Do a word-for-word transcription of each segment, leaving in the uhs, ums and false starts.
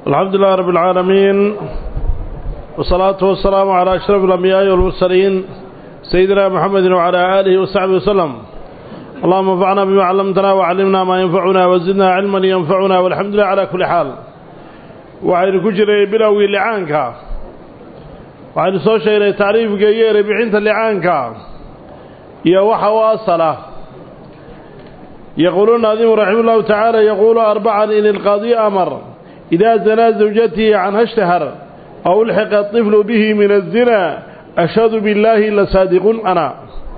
الحمد لله رب العالمين والصلاة والسلام على أشرف الأنبياء والمرسلين سيدنا محمد وعلى آله وصحبه وسلم. اللهم انفعنا بما علمتنا وعلمنا ما ينفعنا وزدنا علما ينفعنا والحمد لله على كل حال. وعين كجري بلوي لعانك وعين صوشي تعريف غير بحنت لعانك يا وحواصله. يقولون ناظم رحمه الله تعالى يقول أربعا إن القاضي أمر إذا زنا زوجته عنها اشتهر أو الحق الطفل به من الزنا أشهد بالله لصادق أنا.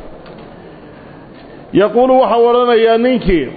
يقول وحورنا يا نينكي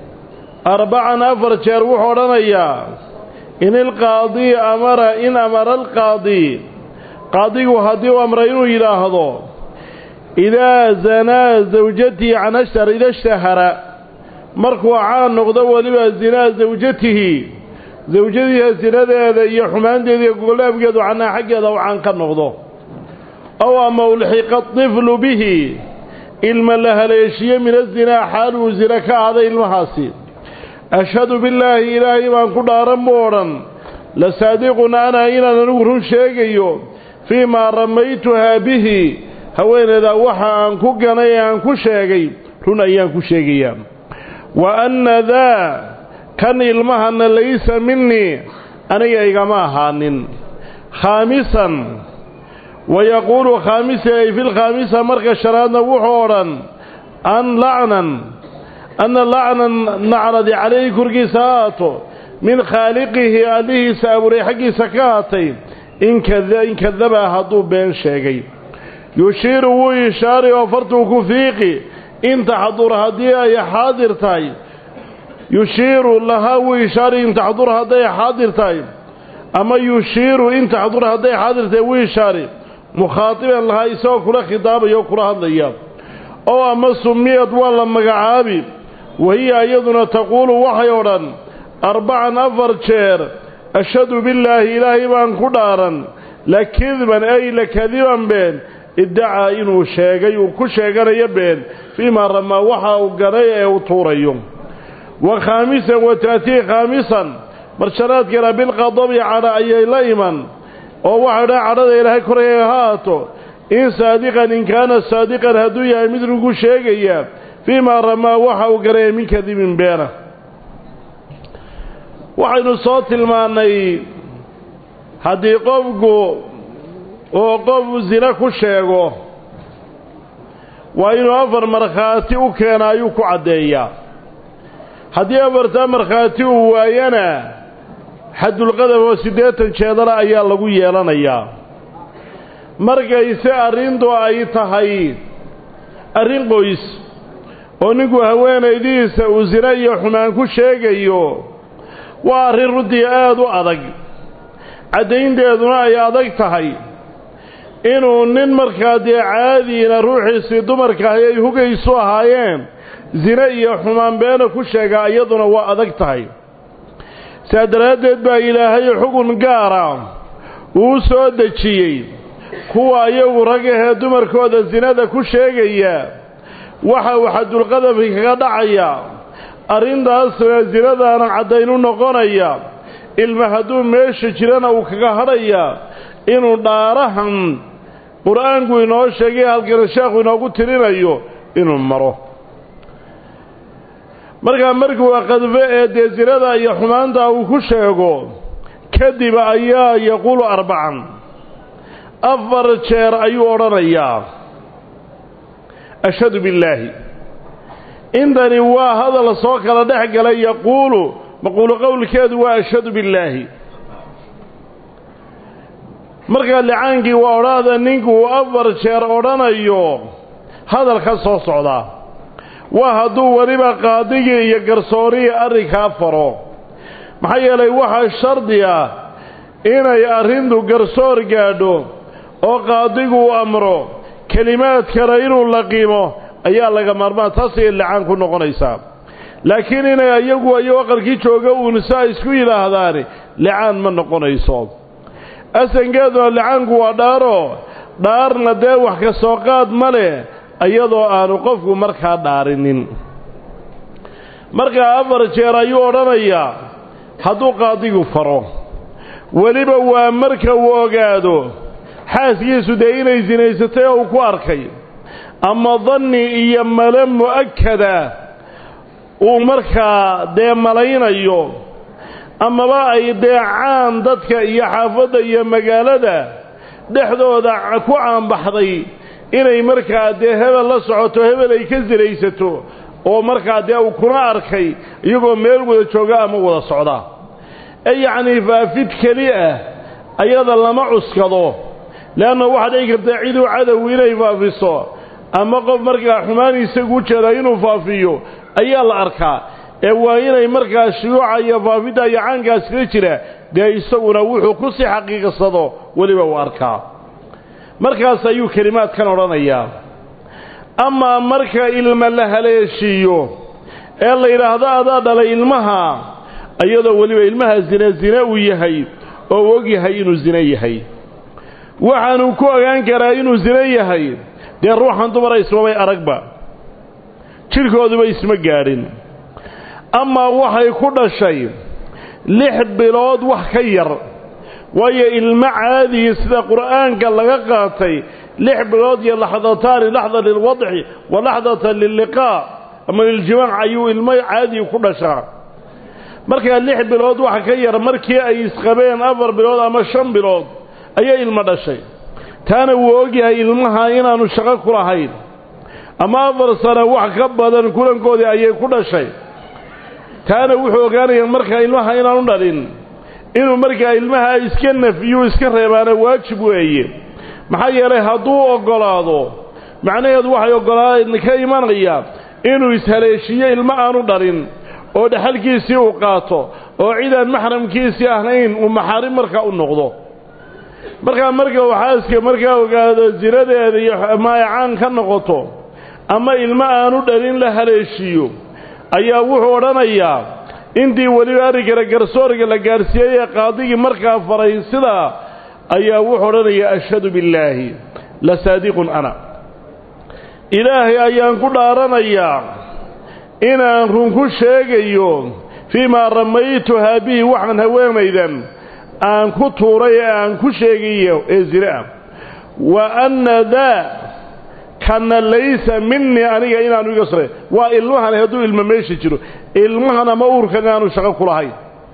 أربعا أفرشر وحورنا يا إن القاضي أمر إن أمر القاضي قاضي وهدي وأمرين إلى هذا إذا زنا زوجته عنها اشتهر إذا اشتهر مركوا عان نقضى ولبا زنا زوجته زوجتها زنادها iyo xumaanteedii golaabgeedu cana xageeda oo aan ka noqdo aw ama ulxiq الطفل به ilma la haleeshiye min الزنا xaalu zina ka aday ilmahaasi ashhadu billahi ilaahi baan ku dhaaran moodan la saadiquna ana ina anu run sheegayo fiima ramaytuha bihi haweenada waxa aan ku ganay aan ku sheegay run ayaan ku sheegaya wa anna dha كان المهن ليس مني أنا يجمع هانين خامسا ويقول خامسا في الخامسة مرق الشران وحورا أن لعنا أن لعنا نعرض عليه كرقسات من خالقه عليه سأبري حقي سكاتي إن كذب إن كذب هدو بين شيء يشير ويشار وفرته كفيقي إن تحضر هدية يا حاضر تاي يشير لها ويشار إن تحضر هذا حاضر تايم أما يشير إن تحضر هذا حاضر تايم ويشار مخاطبا لها يسوى كل خطاب يوكر هذا اليوم أو أما سميت ولا مقعابي وهي أيضنا تقول وحيورا أربعا أفرشير أشهد بالله إلهي بان قدارا لكذبا أي لكذبا بين ادعى إنه شاقي وكل شاقر يبين فيما رمى وحا وقرية وطوريهم. وخامسا وتأتي خامسا مرشلات كلا بالغضب على أي ليمن ووحدا على إلهي كريهاته إن صادقا إن كان صادقا هدويا مثل قشيقيا فيما رمى وحا وقريه من كذب بينه. وحين صوت الماني هدي قفقو وقف زنا كشيقو وإنه أفر مرخاتي وكينا يوكو عديا haddii afartaa markhaati uu waayana xadulqadaf oo siddeetan jeedala ayaa lagu yeelanayaa. markayse arrintu ay tahay arrin qoys oo ninku haweenaydiisa uu zina iyo xumaan ku sheegayo waa arrin runtii aad u adag caddaynteeduna ay adag tahay inuu nin markaa dee caadiina ruuxiisii dumarka ay hugaysu ahaayeen zina iyo xumaan beena ku sheega iyaduna waa adag tahay. saadaradeed baa ilaahay xugun gaara uu soo dejiyay kuwa ayagu ragaha dumarkooda zinada ku sheegaya waxa waxa dulqadab kaga dhacaya arintaas zinadana cadaynu noqonaya ilma haduu meesha jirana uu kaga hadhaya inuu dhaarahan quraanku inoo sheegay halkan sheekhu inoogu tirinayo inuu maro. marka markuu qadfe ee deesirada iyo xumaanta uu ku sheego kadib ayaa yaqulu arbacan afar jeer ayuu oranayaa ashhadu billahi indani waa hadal soo kala dhex galay yaqulu maqulu qowlkeedu waa ashhadu billahi. marka lacaankii waa orada ninku afar jeer oranayo hadal ka soo socda waa hadduu waliba qaadigii iyo garsoorihii arrinkaa faro maxaa yeelay waxaa shardi ah inay arrintu garsoor gaadho oo qaadigu u amro kelimaad kale inuu laqiimo ayaa laga maarmaan taasay lacaan ku noqonaysaa. laakiin inay ayagu ayo aqalkii jooga uun saa isku yidhaahdaan lacaan ma noqonayso. asangeeduna lacaanku waa dhaaro dhaarna dee wax ka soo qaad ma leh ayadoo aanu qofku markaa dhaarinin. markaa afar jeer ayuu odhanayaa hadduu qaadigu faro weliba waa marka uu ogaado xaaskiisu dee inay zinaysatay oo uu ku arkay ama danni iyo male mu'akkada uu markaa dee malaynayo amaba ay deecaan dadka iyo xaafadda iyo magaalada dhexdooda ku caanbaxday inay markaa dee hebel la socoto hebel ay ka sinaysato oo markaa dee uu kuna arkay iyagoo meel wada jooga ama wada socda ee yacnii faafid keli ah ayada lama cuskado leanna waxaa dhici karta ciduu cadow inay faafiso ama qof markaa xumaan isagu jeeda inuu faafiyo ayaa la arkaa ee waa inay markaa shuyuuca iyo faafidda iyo caankaas kaga jira dee isaguna wuxuu ku sii xaqiiqsado weliba uu arkaa markaas ayuu kelimaadkan odhanayaa amaa marka ilma la haleeshiiyo ee la yidhaahdo adaa dhalay ilmaha iyadoo weliba ilmaha zina zina uu yahay oo uu og yahay inuu zina yahay waxaanuu ku ogaan karaa inuu zina yahay dee ruuxan dumara ismamay aragba jidhkooduba isma gaadhin amaa waxay ku dhashay lix bilood wax ka yar waayo ilmo caadiya sida qur'aanka laga qaatay lix bilood iyo laxdataani laxda lilwadci wa laxdata lilliqaa ama liljimaac ayuu ilmo caadiya ku dhashaa markaa lix bilood wax ka yar markii ay isqabeen afar bilood ama shan bilood ayay ilmo dhashay taana wuu ogyahay ilmaha inaanu shaqo ku lahayn ama afar sano wax ka badan kulankoodii ayay ku dhashay taana wuxuu ogaanayaa markaa ilmaha inaanu dhalin inuu markaa ilmaha iska nafiyuu iska reebaana waajib weeye maxaa yeelay hadduu oggolaado macnaheedu waxay oggolaadeen ka imanaya inuu ishaleeshiyo ilmo aanu dhalin oo dhaxalkiisii uu qaato oo cidaan maxramkiisii ahayn uu maxaarim markaa u noqdo markaa marka uu xaaska markaa ogaado zinadeeda iyo maayacaan ka noqoto ama ilmo aanu dhalin la haleeshiiyo ayaa wuxuu odhanayaa intii weliba arrinkana garsoorga la gaarsiiyey ee qaadigii markaa faray sidaa ayaa wuxuu odhanayaa ashhadu billaahi la saadiqun ana ilaahay ayaan ku dhaaranayaa inaan run ku sheegayo fii maa ramaytuhaa bihi waxaan haweenaydan aan ku tuuray ee aan ku sheegayo ee zina ah wa anna daa kana laysa minii aniga inaanu iga sore waa ilmahan hadduu ilmo meesha jiro ilmahan ama uurkan inaanu shaqo ku lahayn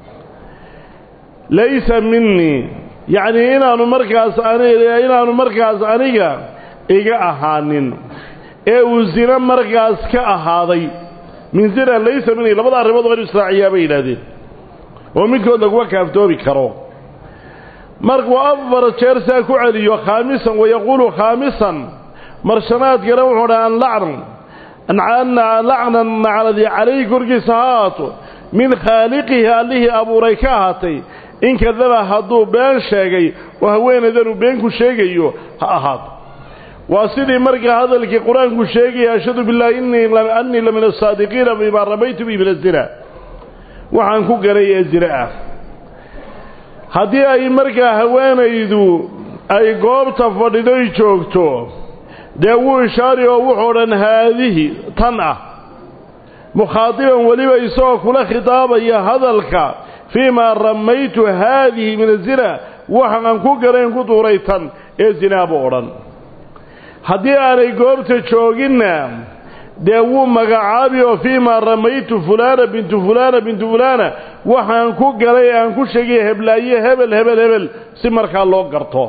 laysa minii yacnii inaanu markaas aniga inaanu markaas aniga iga ahaanin ee uu zina markaas ka ahaaday min zina laysa minii labada arrimood waa inu israaciyaa bay yidhaahdeen oo midkood laguma kaaftoobi karo markuu afar jeer saa ku celiyo khaamisan wayaquulu khaamisan marshanaadkana wuxuu dhaha an lacnan anna lacnan nacladii calayhi korkiisa ha ahaato min khaaliqihi allihii abuuray ka ahaatay in kadaba hadduu been sheegay oo haweenaydanuu been ku sheegayo ha ahaato waa sidii markaa hadalkii qur-aanku sheegaya ashhadu billaahi annii la min asaadiqiina bimaa ramaytu bihi min azina waxaan ku galay ee zina ah haddii ay markaa haweenaydu ay goobta fadhidoy joogto dee wuu ishaari oo wuxuu odhan haadihi tan ah mukhaadiban weliba isagoo kula khitaabaya hadalka fii maa ramaytu haadihi min azina waxaan ku galayn ku duuray tan ee zinaa buu odhan haddii aanay goobta jooginna dee wuu magacaabi oo fii maa ramaytu fulaana bintu fulaana bintu fulaana waxaan ku galay aan ku sheegay heblaaye hebel hebel hebel si markaa loo garto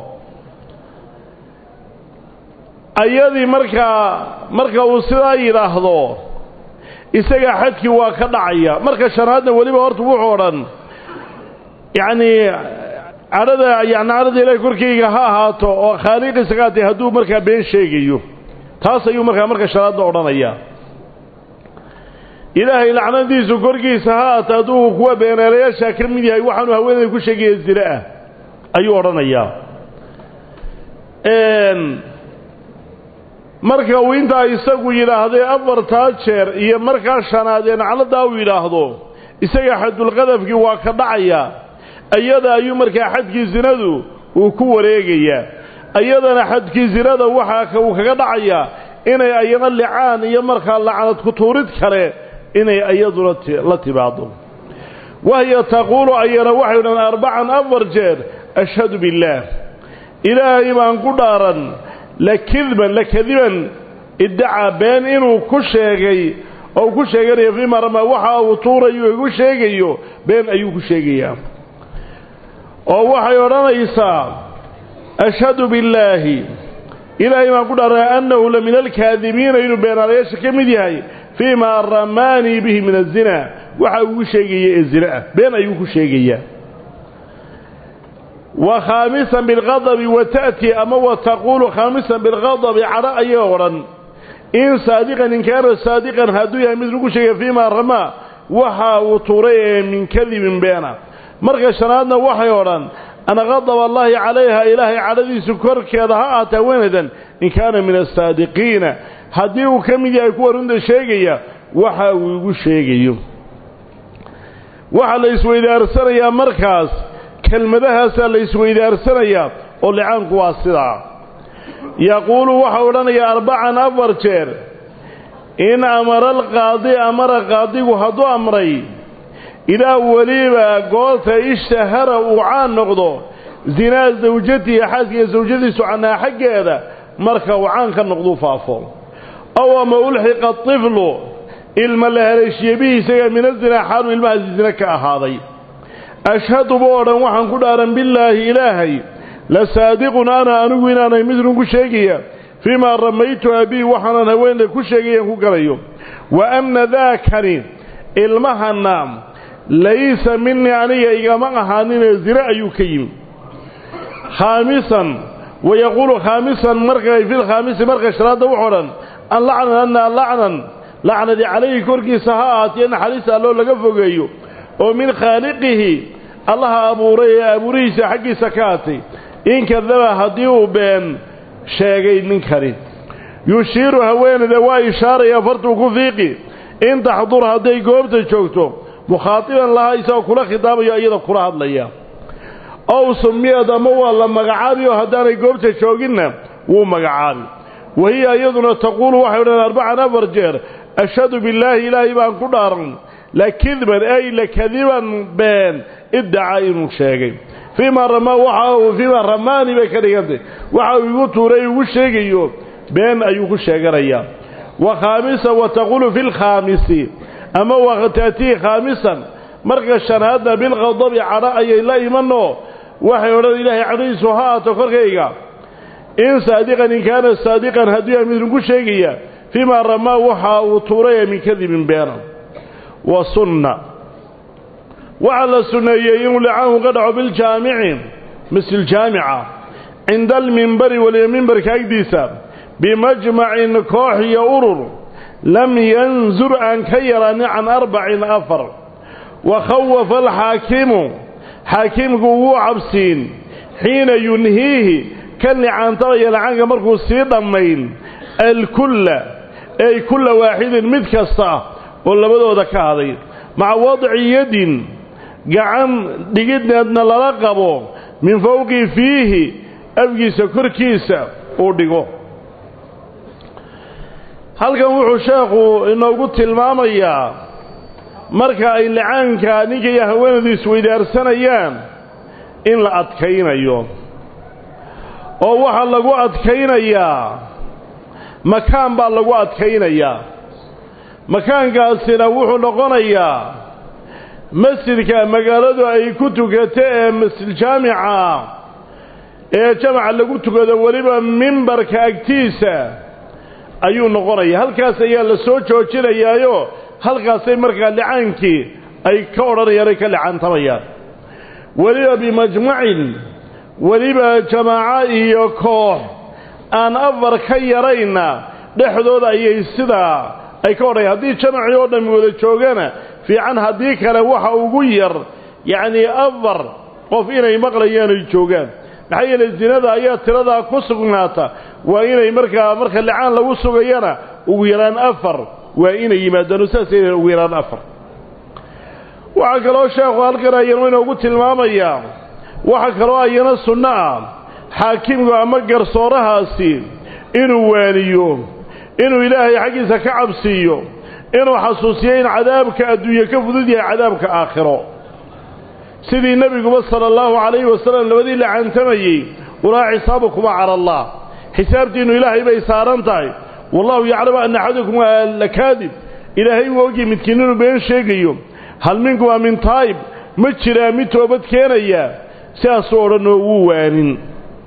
ayadii markaa marka uu sidaa yidhaahdo isaga xadkii waa ka dhacaya marka shanaadna weliba horta wuxuu odhan yacnii cadhada yani cadhada ilaahay korkayga ha ahaato oo khaaliqiisa ka ahatay hadduu markaa been sheegayo taas ayuu markaa marka shanaadna odhanaya ilaahay lacnadiisu korkiisa ha ahaato hadduu kuwa beenaalayaasha ka mid yahay waxaanu haweenayda ku sheegaya zina ah ayuu odhanayaa marka uu intaa isagu yidhaahday afartaa jeer iyo markaa shanaadee nacladaa uu yidhaahdo isaga xadulqadafkii waa ka dhacaya iyada ayuu markaa xadkii zinadu uu ku wareegayaa iyadana xadkii zinada waxaa uu kaga dhacayaa inay ayana licaan iyo markaa lacnad ku tuurid kale inay iyaduna la timaado وهي تقول أينا وحينا أربعا أفرجير أشهد بالله إلهي من قدارا لكذبا لكذبا ادعى بين إنه كشيغي أو كشيغي فيما رمى وحا وطوري كشيغي بين أيو كشيغي أو وحي رميسا أشهد بالله إلهي من قدارا أنه لمن الكاذبين إنه بين عليش كمديهي فيما رماني به من الزنا وحا كشيغي الزنا بين أيو كشيغي وخامسا بالغضب وتأتي أما وتقول خامسا بالغضب على أيورا إن صادقا إن كان صادقا هدويا مثل كل شيء فيما رمى وحا وطوري من كذب بينا مرقى شنادنا وحا يورا أنا غضب الله عليها إلهي على ذي سكر كذا أتويندا إن كان من الصادقين هديه كم يكون عند شيء وحا ويقول شيء وحا ليس وإذا أرسل يا مركز كلمتها سليس وإذا أرسلنا ولعانك واصلا يقول وحولنا يا أربعا أفرشير إن أمر القاضي أمر القاضي وهدو أمري إذا وليبا قلت اشتهر وعان نقضو زنا زوجتي حاسك زوجتي سعنها حق هذا مركا وعان كان نقضو فافو أو ما ألحق الطفل إلما لهرش يبيه سيئا من الزنا حال إلما الزنا كأهاضي أشهد بورا وحن قدارا بالله إلهي لصادق أنا أنوين أنا مثل كشيكيا فيما رميت أبي وحنا نوين لكشيكيا كقريو وأمن ذاكني المهنام ليس مني علي إقامة حانين الزراع يكيم خامسا ويقول خامسا مرقى في الخامس مرقى شراده وحرا أن لعنا أن لعنا لعنا دي عليه كوركي سهات ين حديث الله لقفقيو ومن خالقه الله أبوري أبوريس حق سكاتي إن كذب هديه بين شيئين من كريم يشير هوين ذوى إشارة يفرط كفيقي إن تحضر هدي قوبت شوكتو مخاطبا لها يساو كل خطاب يأيضا قرآن ليا أو سمي دموه لما قعابي وهداني قوبت شوكينا ومقعابي وهي أيضا تقول واحد من أربعة نفر جير أشهد بالله إلهي بان قدارا لكذبا أي لكذبا بين ادعى إنه شيء فيما رمى وحاو وفيما رماني بكريته وحاو يطوري وشيء بين أيوك الشيء وخامسا وتقول في الخامس أما وغتاتي خامسا مرق الشنهاد بالغضب على أي الله منه وحي ورد إلهي عريسها تفرقيا إن صادقا إن كان صادقا هدويا مثل كل شيء فيما رمى وحاو وطوري من كذب بينه وصنة وعلى السنة يولعه قدعوا بالجامع مثل الجامعة عند المنبر والمنبر كايديسا بمجمع كوح يورر لم ينزر عن كيران عن أربع أفر وخوف الحاكم حاكم قوو عبسين حين ينهيه كان عن طريق العنق مركو سيدا مين الكل أي كل واحد متكسا ولا بدو ذكاهي مع وضع يد قعم دقيدنا ابن للقبو من فوق فيه أبقيس كركيس ودقو هل كان وحو شاقو إنه قلت المامية مركا اللي عنك نيجي يهوين ذي سويدار سنيان إن لا أتكين أيوم أو وحا لقو أتكين أيام مكان با لقو أتكين أيام مكان قاسنا وحو نقنيا مسجدك مقالده أي كتوكتاء مثل الجامعة إيه جامعة لقو تكتاء وليبا منبرك أكتيسة أيو نقنيا هل كاسا يالا سوچو وچينا يايو هل كاسا مركا لعنكي أي كورر يريك لعن طميا وليبا بمجمع وليبا جماعة يكوح أن أفر كيرينا لحدود أي السدا أي كوري هذه جمع يوضا ميوذا جوغانا في عن هذه كلا وحا وغير يعني أفر قفين يمقليان الجوغان بحيث الزنادة آيات ترادها كسقناتا وإن يمركا مركا اللعان لو سقيانا وغيران أفر وإن يمادنوا ساسين وغيران أفر وحكروا شاقوا هالكرا ينوين وقلت المامية وحكروا أينا السنة حاكم ومقر صورها سين إنو وانيوم إنو إلهي حقيسة كعبسيو إنو حسوسيين عذابك أدوية كفذودية عذابك آخره سيدي النبي صلى الله عليه وسلم لودي لعن تميي ولا حسابكم على الله حسابتي إنه إلهي بيسارنتاي والله يعلم أن أحدكم لكاذب إلهي ووجي متكنين بين شيء هل منكم من طيب مجرى متوبت كينيا سيصور نووان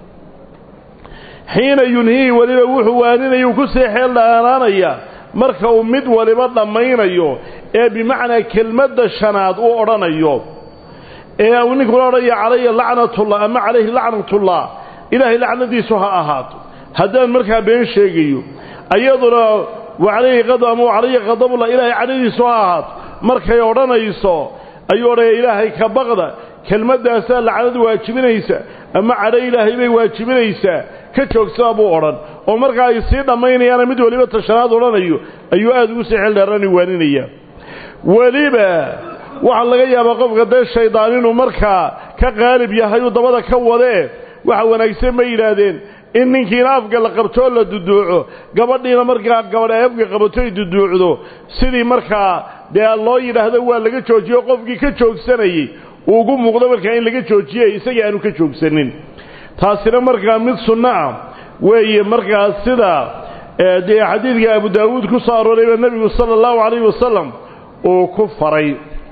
حين ينهي ولما وحوانين يكسي حيال لأنانيا مركو مد ولما ضمينيو إيه بمعنى كلمة الشناد وأرانيو إيه ونقول رأي علي لعنة الله أما عليه لعنة الله إلهي لعنة دي سها أهات هذا المركب بين شيء أيضا وعليه غضب وعليه غضب الله إلهي عليه سها أهات مركب يورنا يسوع أيوة إلهي كبغضة كلمة داسة لعنة واجبينيسا أما عليه إلهي بي واجبينيسا كتشوك سابو أوران ومركب يصير ضميني أنا مد ولما الشناد أورانيو أيوة أدو سحل راني وانينيا ولما waxa laga yaabaa qofka dad shaydaan inuu marka ka qaalib yahay oo dabada ka wadee waxa wanaagsan ma yiraahdeen in ninkiina afka la qabto la duduuco gabadhiina marka gabadha afka qabato ay duduucdo sidii marka dee loo yiraahdo waa laga joojiyo qofkii ka joogsanayay ugu muuqdo marka in laga joojiyay isaga aanu ka joogsanin taasina marka mid sunna ah weeye marka sida dee xadiidka Abu Daawud ku soo arooray nabiga sallallahu alayhi wasallam oo ku faray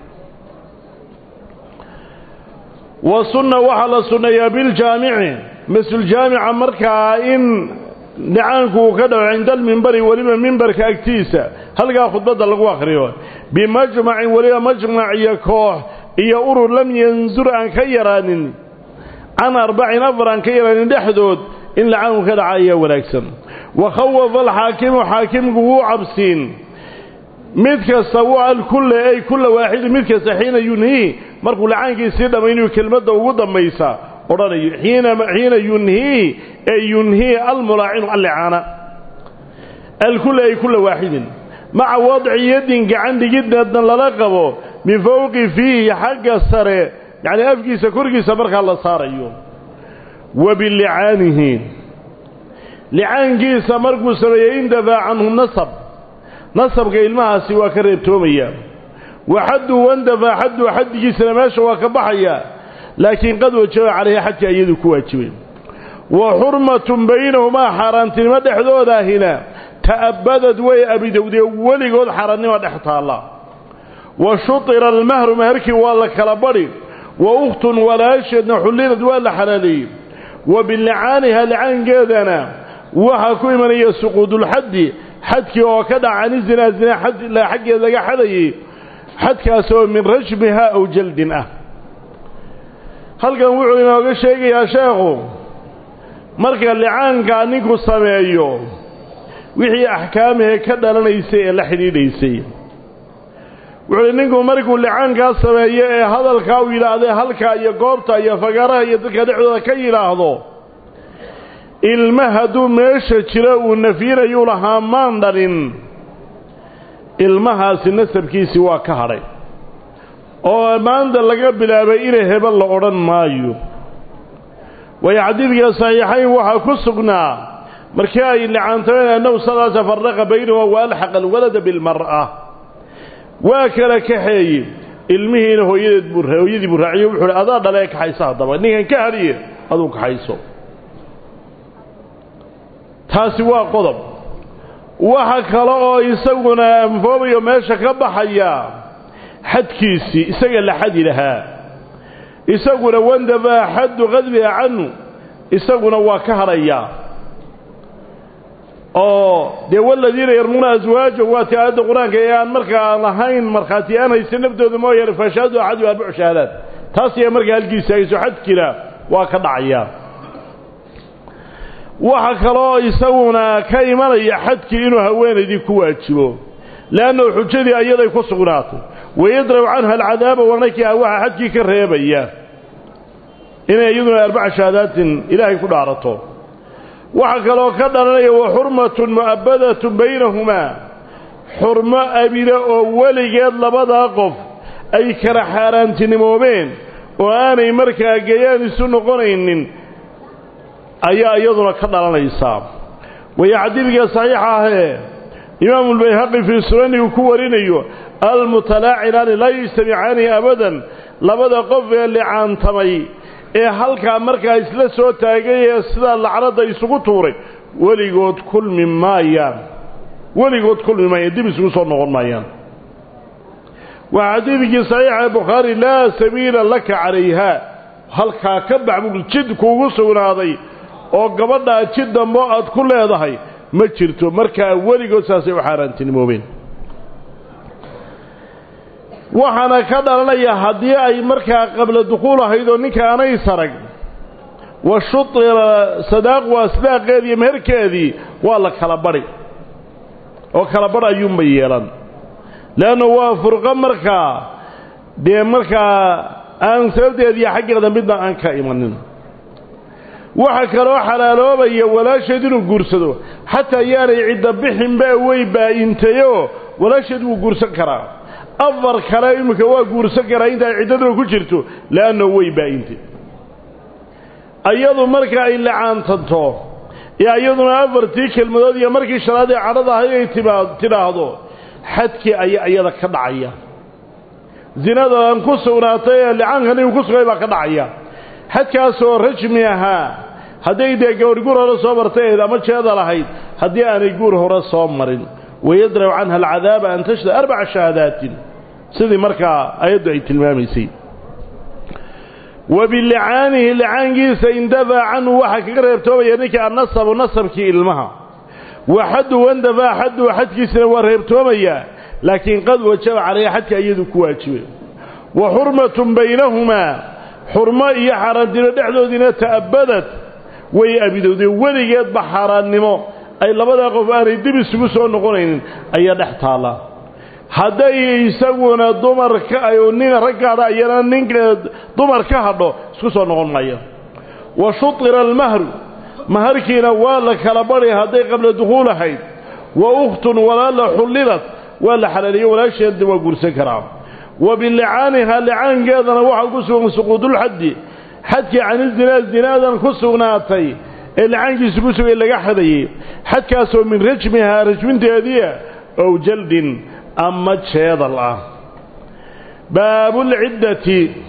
وسنة وحل سنة بالجامع مثل الجامع مركا إن نعنكو كده عند المنبر ولما منبر كأكتيسة هل قا خطبة الغواخريون بمجمع ولما مجمع يكوح يأور لم ينزر عن كيران عن أربع نفر عن كيران دحدود إن لعنه كده عاية والأكسن وخوف الحاكم وحاكم قوو عبسين مدك سواء الكل أي كل واحد مدك سحين ينهي markuu lacaankiisii dhamaynayo kelmadda ugu dambaysa oranayo xiina xiina yunhi ay yunhi almulaa'in al-li'ana al-kull ay kull waahidin ma'a wad'i yadin gacan digidna lala qabo min fawqi fihi xagga sare yani afkiisa korkiisa marka la saarayo wa bil li'anihi li'aankiisa markuu sameeyay inda anhu nasab nasabka ilmahaasi waa ka reebtoomaya وحد واندفع حد وحد جسنا ماشي وكبحيا لكن قد وجه عليه حتى يدك واجبين وحرمة بينهما حرانتين ما دحدودا هنا تأبدت وي أبي داود ولي قد حراني ما دحتها الله وشطر المهر مهرك والله كالبري وأخت ولا أشهد نحلين دوال حلالي وباللعانها لعان قادنا وحكوي من يسقود الحد حدك وكذا عن الزنا زنا حد لا حق يذا حدي حدك سوى من رجمها أو جلدنا هل كان وعلنا وقال شيء يا شيخ مركا اللعان كان نيكو السمايو وحي أحكامه كذا لنا يسيء لحديد يسيء وعلنكو مركو اللعان كان السمايو هذا الكاوي لهذا هلكا يقورتا يفقرها يدك دعوة كي لهذا المهدو ميشا جراو النفير يولها ماندرين ilmahaasi nasabkiisi waa ka haray oo maanta laga bilaabay inay hebel la oran maayo way xadiidka saxiixayn waxa ku sugnaa markii ay lacaanteen annahu salaasa farqa baynahu wa alhaq alwalad bil mar'a wa kala kaxeey ilmihiina hooyadeed buu hooyadii buu raaciyo wuxuu adaa dhalay ka haysa hadaba ninkan ka hariye aduu ka hayso taasi waa qodob waxa kale oo isaguna anfoobayo meesha ka baxaya xadkiisi isaga la xadi lahaa isaguna wandaba xad qadbi anu isaguna waa ka haraya oo de waladiina yarmuna azwaaja wa taada quraanka ayaan markaa lahayn marxaati aan haysan nabdooda mooyee fashadu ahad wa arba'a shahadat taasi markaa halkiisa ay soo xadkila waa ka dhacaya waxa kale isaguna ka imanaya xadkii inuu haweenaydii ku waajibo laana xujadii ayaday ku sugnaatay ويدروا عنها العذاب ونكي أوها حجي كالريبية إن يدنا أربع شهادات إلهي كل عرطه وحكى لو كدنا وحرمة مؤبدة بينهما حرمة أبدا أولي قد لبدا قف أي كرحاران تنمومين وآني مركا قيان السنة قرين أي أيضنا كدنا يصاب ويعدل صحيحة إمام البيهقي في السنن يكورين المتلاعنان لا يجتمعان أبدا labada qof ee licaantamay ee halkaa markaa isla soo taagay ee sidaa lacnada isugu tuuray weligood kulmi maayaan weligood kulmi maayaan dib isugu soo noqon maayaan waa xadiidkii saxiixa bukhaari laa sabiila laka calayha halkaa ka baxbul jid kuugu sugnaaday oo gabadhaa jid dambo aad ku leedahay ma jirto markaa weligood saasay u xaaraantinimoobeen waxaana ka dhalanaya haddii ay markaa qabla dukhuul ahayd oo ninka aanay sarag wa shutira sadaaq waa sadaaqeedii iyo meherkeedii waa la kala badhi oo kala badh ayuunba yeelan leanna waa furqo markaa dee markaa aan sababteediiyo xaggeeda midna aan ka imanin waxa kaloo xalaaloobaya walaasheed inuu guursado xataa yaanay cidda bixinba way baa'intayoo walaasheed wuu guursan karaa afar kale iminka waa guursan karaa inta ay ciddaduna ku jirto leanna way baa'intay ayadu marka ay lacaantanto ee ayaduna afartii kelmadood iyo markii shanaad ee cadhada ahay ay tidhaahdo xadkii ayaa iyada ka dhacaya zinadan ku sugnaatay ee licaankan inuu ku sugay baa ka dhacaya xadkaasoo rajmi ahaa hadday dee gabadh guur hore soo martay ama jeeda lahayd haddii aanay guur hore soo marin wayadraw canha alcadaaba an tashhada arbaca shahaadaatin sidii markaa ayaddu ay tilmaamaysay وباللعانه لعانجيس اندفع عنه وحا كغريبتوبا ينكي النصب ونصبكي إلمها وحد واندفع حد وحد كيسنا وريبتوبا لكن قد وجب عليه حتى أيدو كواجب وحرمة بينهما حرمة يحرد دحدو دينا تأبدت ويأبدو دي وليقات بحران نمو أي لبدا قفان يدب السبسون نقولين أي دحتالا hadday isaguna dumarka ay nin raggaada ayana ninka dumarka hadho isku soo noqon maayo wa shutira al-mahr maharkiina waa la kala bari hadday qabla dukhul ahayd wa ukhtun wala la hulilat wala halaliyo wala sheed waa guursan karaa wa bil'aanaha la'aangeedana waxa ku sugan suqudul haddi hadki aan zina zinadan ku sugnaatay ee la'aangiisu ku sugay laga xadayay hadkaasoo min rajmiha rajminteediya aw jaldin أما تشهد الله باب العدة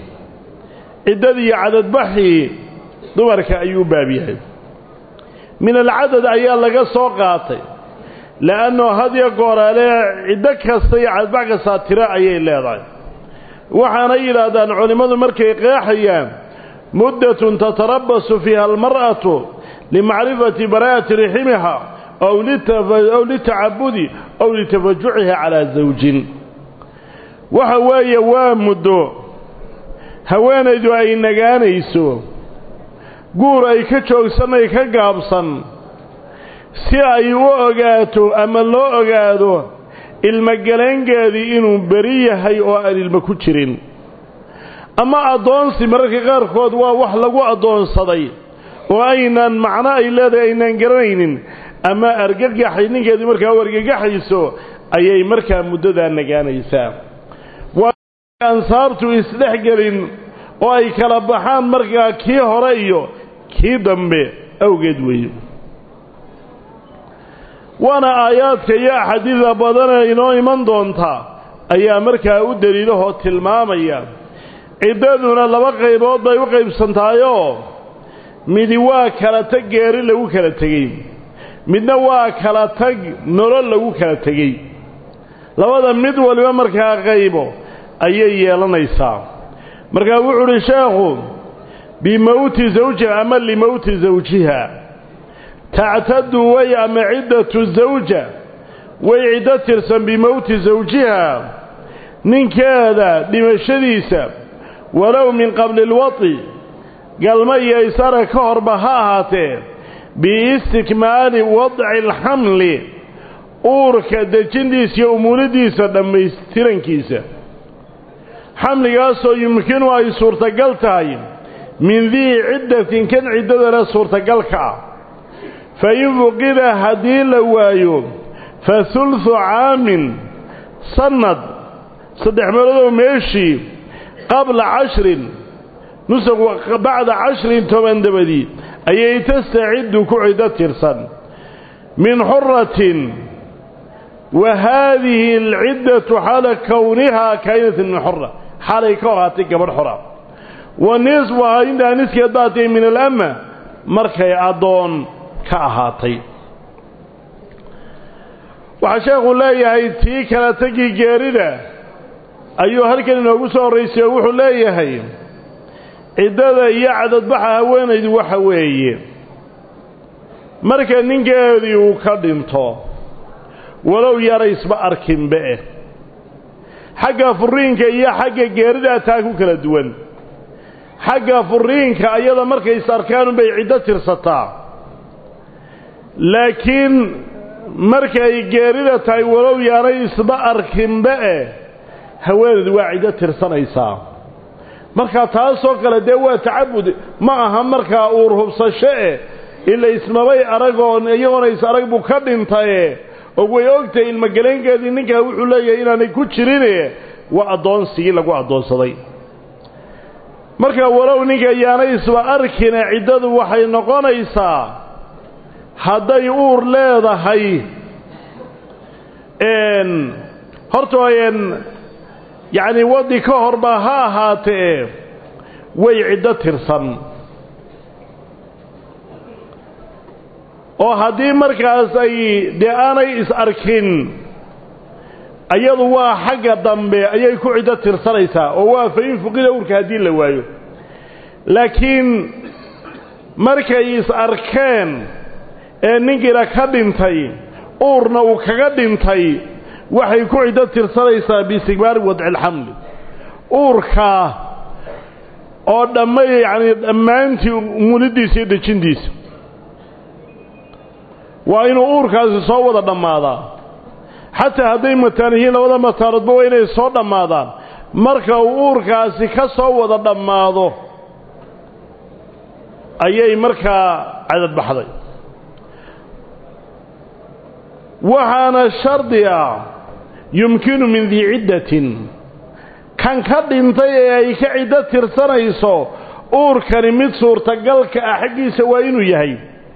عدة عدد بحي دمرك أيوب بابيها من العدد أيال لك سوقاتي لأنه هذه يقول عليه عدك السيعة بعد ساتراء أيال الله وحانا إلى أن علماء المركي قاحيا مدة تتربص فيها المرأة لمعرفة براءة رحمها أو أو لتعبد أو لتفجعها على زوج وحوايا وامدو هوانا يدو أي نغانيسو قور أي كتشوك سنة كقابصا سي أي وأغاتو أما لو أغاتو المقالين قادي إنو برية هاي أوائل المكوشرين أما أدون سمرك غير خود ووحلقو أدون صدي وأينا معنا إلا ذا أينا قرينين أما أرجع حينك مركا ورجع حيسو أي مركا مدة نجانيسا وأنصارت إسلحجرين وأي كلبحان مركا كي هريو كي دمبي أو جدوي وأنا آيات كيا حديث بدنا إنه من دونتا أي مركا ودليله تلمام أيام عددنا لبقي بود بيوقي بسنتايو مدوا كلا تجاري لو كلا تجيب midna waa kala tag nolol lagu kala tagay labada mid waliba markaa qaybo ayay yeelanaysaa markaa wuxuu sheekhu bi mawti zawjiha ama li mawti zawjiha ta'tadu wa ama iddatu zawja wa iddatirsan bi mawti zawjiha ninkeeda dhimashadiisa walaw min qabl alwati galma yaysara ka horba ha ahaatee باستكمال وضع الحمل أورك دجنديس يومولديس دميسترنكيسا حمل قاسو يمكن أي صورة قلتاي من ذي عدة كان عدة لا صورة قلكا فإن فقد هدين لوايو فثلث عام صند صدح مرضو ماشي قبل عشر نسق بعد عشر تمن دبدي أي تستعد كعدة ترسن من حرة وهذه العدة حال كونها كائنة من حرة حالي كوهاتي قبل حرام والنسوة عندها نسكة باتي من الأمة مركي أدون كأهاتي وعشاق الله يهيتي كلا تجي جاردة أيها هلكن نوغسو الرئيسي وحو الله يهي عدادة يعدد بحا هوين يدو وحوي مركا ننجاري وكدنتو ولو يريس بأركن بئه حقا فرينك إيا حقا جاردة تاكو كلا دوان حقا فرينك أيضا مركا يساركانو بي عدة ترسطا لكن markay geerida tahay walow yaray isba arkin baa haweenadu waa cida tirsanaysaa marka taas oo kale de waa taabud ma aha marka uu hubsasho ila ismabay aragoon iyagoona is arag buu ka dhintay oo way ogtay ilma galeengeedii ninka wuxuu leeyahay inaanay ku jirin waa adoonsi lagu adoonsaday marka walow ninka yaanay isba arkin cidadu waxay noqonaysaa hadday uur leedahay een hortooyeen yaani wadi ka horba ha ahaatee way ciddo tirsan oo haddii markaas ay dee aanay is arkin ayadu waa xagga dambe ayay ku ciddo tirsanaysaa oo waa fayn fuqida uurka haddii la waayo laakiin markay is arkeen ee ninkiina ka dhintay uurna uu kaga dhintay waxay ku ciddo tirsanaysaa bisigmaar wadcil xamli uurka oo dhammay yani dhammaantii mulidiisa iyo dejintiisa waa inuu uurkaasi soo wada dhammaadaa xataa hadday mataan yihiin labada mataaroodba waa inay soo dhammaadaan marka uu uurkaasi ka soo wada dhammaado ayay markaa cadad baxday وحانا الشرطية يمكن من ذي عدة كان كدنتي اي كعدة ترسانيسو اور كان مid suurtagalka xaqiisa waa inuu yahay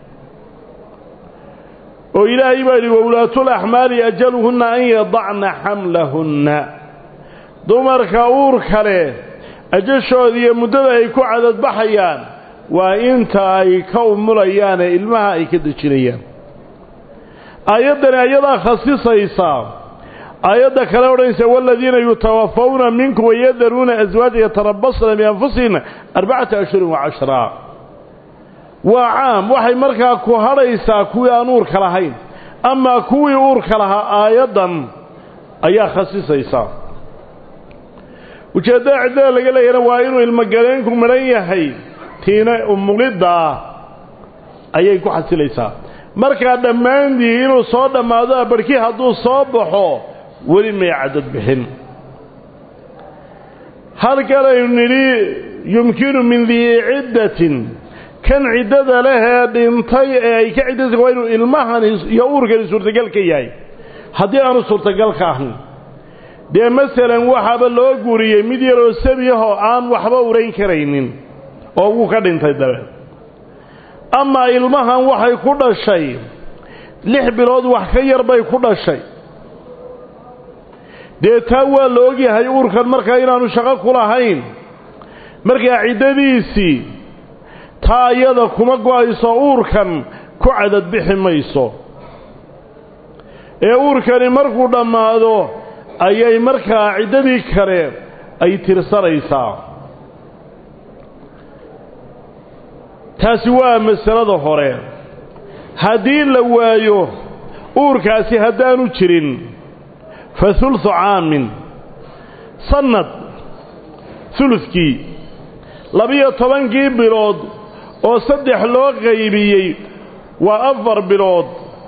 oo ilaahay baa yiri wawlaatul ahmaali ajaluhunna an yad'na hamlahunna dumarka uur kale ajashoodii muddada ay ku cadad baxayaan waa inta ay ka umulayaan ilmaha ay ka dajinayaan آيادنا آيادا خصيصة آيادا كلاورينسا والذين يتوفون منكم ويذرون أزواج يتربصن بأنفسهم أربعة أشهر وعشرة وعام وحي مركا كوهريسا كوي أنور كلاهين أما كوي أور كلاها آيادا آيا خصيصة وجدا عدا لقلا ينوائن المقالينكم مريحي تينا أمولدا آيا يكو حسيليسا marka dhamaandii inuu soo dhamaado barkii haduu soo baxo wali ma cadad bixin hal kale niri yumkinu min dhi iddatin kan ciddada laha dhintay ay ka ciddada waa inuu ilmahan iyo uurkan suurtagal ka yahay hadii aanu suurtagal ka ahayn de masalan waxaba loo guuriyay mid yar oo sabiyaho aan waxba ureyn kareynin oo uu ka dhintay dabad أما ilmahan waxay ku dhashay lix bilood wax ka yar bay ku dhashay deeta waa la ogyahay uurkan marka inaanu shaqo ku lahayn marka ciidadiisi taayada kuma go'ayso uurkan ku cadad bixi mayso ee uurkani markuu dhamaado ayay marka ciidadii kale ay tirsanaysaa taasi waa masalada hore hadii la waayo uurkaasi hadaanu jirin fa thulth aamin sanad thuluthki labiyo tobankii bilood oo saddex loo qaybiyay waa afar bilood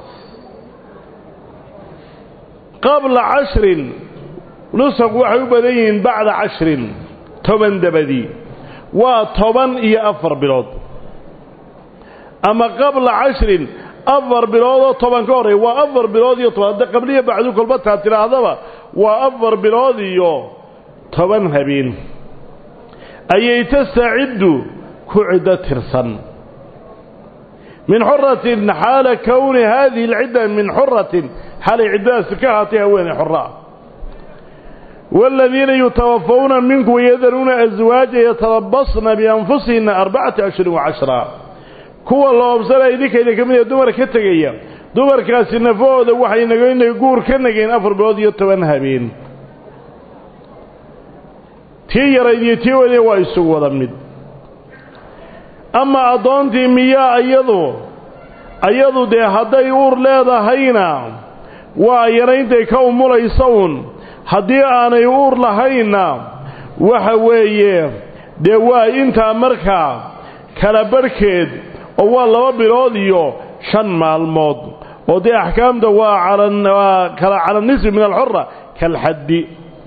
qabla ashrin nusaq waxay u badan yihiin bacda ashrin toban dabadi waa toban iyo afar bilood أما قبل عشر أفر بلاد طبعا كوري وأفر بلاد طبعا قبلية بعد كل بتها ترى هذا وأفر بلاد يو طبعا هبين أي تستعد كعدة ترسن من حرة حال كون هذه العدة من حرة حال عدة سكاهتها وين حرة والذين يتوفون منكم ويذرون أزواجا يتربصن بأنفسهن أربعة أشهر وعشرة كوا الله أبصر إذيك إذا كم يدمر كتجيا دمر كاس النفوذ وحي نجين يجور كنجين أفر بوض يتوانهبين تيجي رأي تيولي ويسوى ضمن أما أضانتي مياه أيضو أيضو ده هذا يور لا ده هينا ويرين ده كوم ليسون هدي أنا يور لهينا وحويه ده وإنت مركا كلا بركد والله بيروديو شن مع الموت ودي أحكام ده على كلا على النسب من الحرة كالحد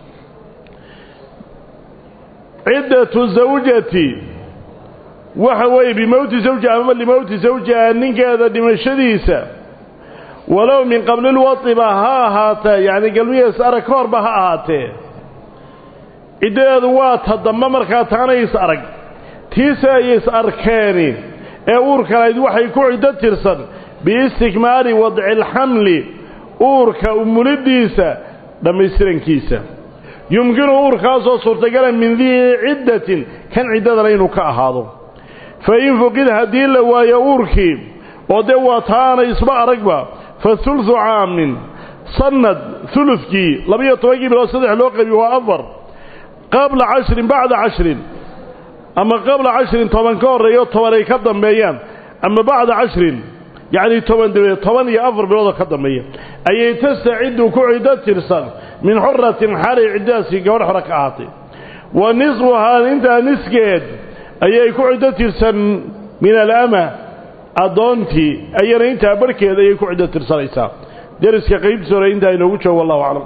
عدة الزوجة وحوي بموت زوجها أما لموت زوجها أنك هذا دمشديسة ولو من قبل الوطي بها هاته يعني قالوا يسأر كور بها هاته إذا ذوات هدما مركاتانا يسأرك تيسا يسأر كاني أورك لأيد وحي كوعدة ترسل باستكمال وضع الحمل أورك أمولديسة لما يسرن كيسة يمكن أورك أصلا صورتقالا من ذي عدة كان عدة لينك أهاضه فإن فقد هدين لوايا أوركي ودواتانا يسبع رقبة فالثلث عام صند ثلثكي لم يتوقي بالوصدح الوقبي وأفر قبل عشر بعد عشر أما قبل عشر طبعا كون رياض طبعا يكدم بيان أما بعد عشر يعني طبعا طبعا يأفر بالوضع كدم بيان أي تستعد كعدة ترسل من حرة حالي عداسي قول حركاتي ونصفها انت نسكيد أي كعدة ترسل من الأمة أضونتي أي انت بركيد أي كعدة ترسل إيسا درس كقيب سورة انت ينوجه والله أعلم.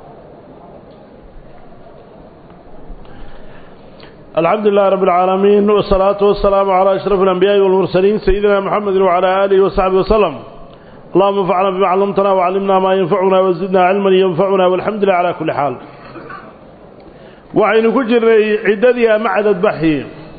الحمد لله رب العالمين والصلاة والسلام على أشرف الأنبياء والمرسلين سيدنا محمد وعلى آله وصحبه وسلم. اللهم انفعنا بما علمتنا وعلمنا ما ينفعنا وزدنا علما ينفعنا والحمد لله على كل حال. وحين كجر عددها معدد بحي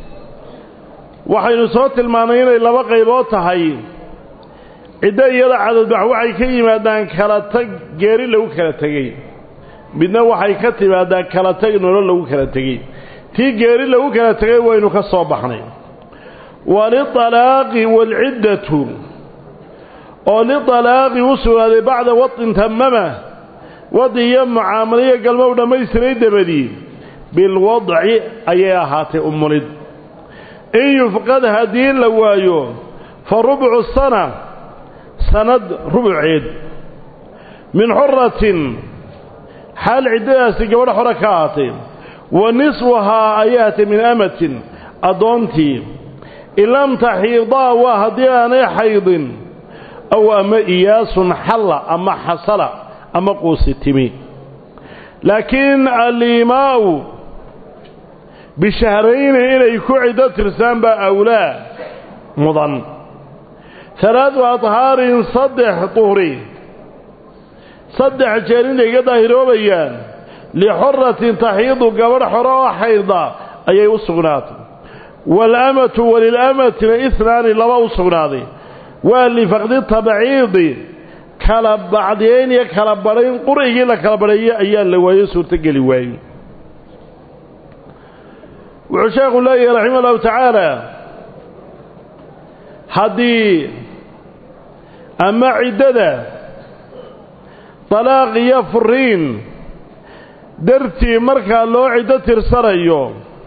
وحين صوت المانين إلا بقى يبوتهي عددها عدد بحي وحي كيما دان كالتك جيري لو كالتكي بدنا وحي كتب دان كالتك نور لو كالتكي تي جيري لو كالتكي وينو كالصوبحني وللطلاق والعدة وللطلاق وصل بعد وطن تممه وضي معاملية قلبه لما يسريد بدي بالوضع أيها أم لد إن يفقد هدين لوايو فربع السنة سند ربع عيد من حرة حال عدها سيقول حركات ونصفها آيات من أمة أضونتي إن لم تحيضا وهديان حيض أو أما إياس حل أما حصل أما قوس التمي لكن الإيماء بشهرين إلى كعدة ترسان بأولى مضن ثلاث أطهار صدح طهري صدح جارين لقضى هروبيان لحرة تحيض قبر حراء حيضا أي أصغنات والأمة وللأمة إثنان لما أصغناضي واللي فقد التبعيض كلب بعدين يا كلبرين قرئي لا كلبريه ايان لوايه suurtageli waayo wuxuu sheekhu leeyahay raximahullahu ta'ala hadii ama ciddada talaaq iyo furiin dartii marka loo ciddo tirsanayo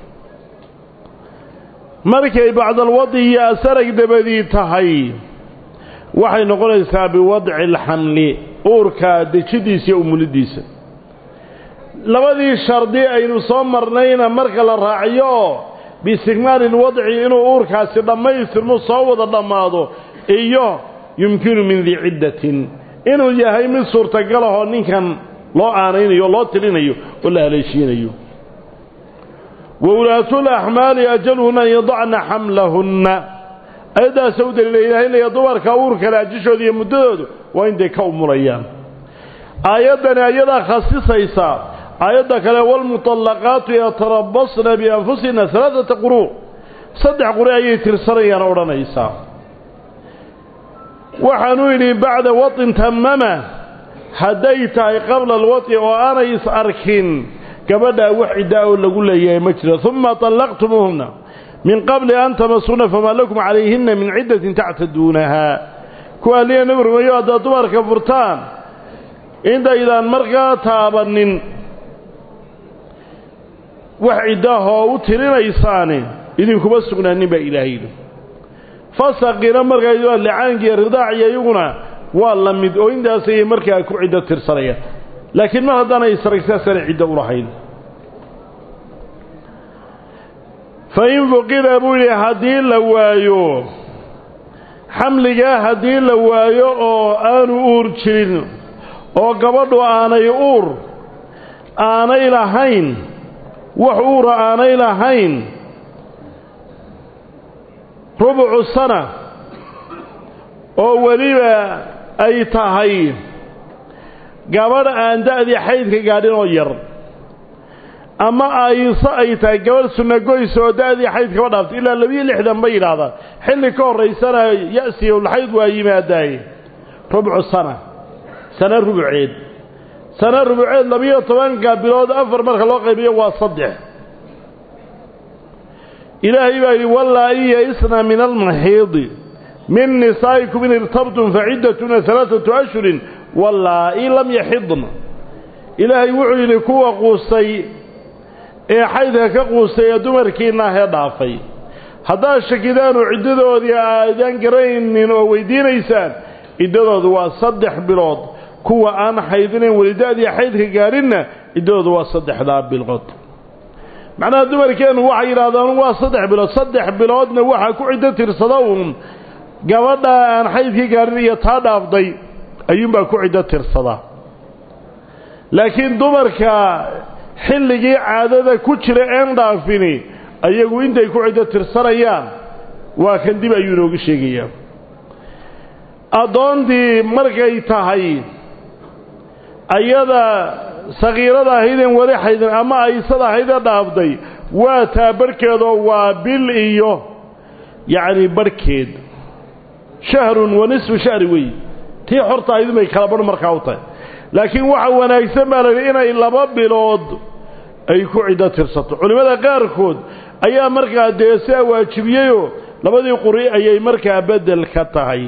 markay bacd alwadi ya sarag dabadii tahay waxay noqonaysaa biwadci alhamli uurka dejidiisa iyo umulidiisa labadii shardi aynu soo marnayna marka la raaciyo bistigmaal alwadci inuu uurkaasi dhamaystirmo soo wada dhamaado iyo yumkinu min dhi iddatin inuu yahay mid suurtagal ah oo ninkan loo aanaynayo loo tilinayo oo la haleeshinayo وولاة الأحمال أجلهن يضعن حملهن أيضا سود الله إلا يدور كأورك لا جشوا ذي مدود وإن دي كوم مريان آياتنا أيضا خصيصة إيسا آياتنا كلا والمطلقات يتربصن بأنفسنا ثلاثة قروء صدع قروء يترسرين أورانا إيسا وحنويني بعد وطن تممه هديت قبل الوطن وأنا يسأركين gabadha wax cidaa lagu leeyahay ma jiro thumma talaqtumuhunna min qabli an tamassuna fama lakum alayhinna min iddatin ta'tadunaha kuwa liya nabarmayo hada dumarka furtaan inta idan markaa taabanin wax cidaho u tirinaysaane idin kuma sugnaanin ba ilaahay fasaqira markaa iyo licaanki ridaaciya iyaguna waa la mid oo intaas ay markaa ku cidda tirsanaya laakiin ma hadana isragsasan cidda u lahayn fa in fuqida buli hadii la waayo xamliga hadii la waayo oo aanu uur jirin oo gabadhu aanay uur aanay lahayn wax uur aanay lahayn rubuc sana oo waliba ay tahay gabadh aan da'di xaydka gaadhin oo yar ama aysa ay tahay gabadh sunna goys oo da'di xaydka ka dhaaftay ilaa laba iyo lixdan bay yiraahdaa xilli ka horeysana yaasi oo xayd waa yimaadaay rubuc sana sana rubuceed sana rubuceed laba iyo toban bilood afar marka loo qaybiyo waa saddex ilaahay baa yiri wallaahi isna min al-mahid من نسائكم إن ارتبتم فعدتنا ثلاثة أشهر والله لم يحضن إلهي وعي لكوا قوسي إيه حيث كقوسي دمركينا هدافي هذا الشكدان وعدده ذي آذان قرين وويدين إيسان إدده ذو صدح بلاد كوا أنا حيثين ولدادي حيث قارنا إدده ذو صدح لاب بالغد معنى دمركين وحي رادان وصدح بلاد صدح بلادنا وحا كعدة ترصدهم gabadha aan xaydkii gaarin iyo taa dhaafday ayuun baa ku cidda tirsada laakiin dumarka xilligii caadada ku jira een dhaafini ayagu intay ku cidda tirsanayaan waa kan dib ayuu inoogu sheegayaa adoontii markay tahay ayada sagiirada ahaydeen wali xaydan ama aysada ahayda dhaafday waa taa barhkeedoo waa bil iyo yacni barhkeed شهر ونصف شهر وي تي حرطة إذا ما يكلبون مركاوته لكن وحا وناكسن بالإنا إلا ببلود أي كعدة ترسط علماء قاركود أي مركا ديسا واجبيو لما دي قرئ أي مركا بدل كتاعي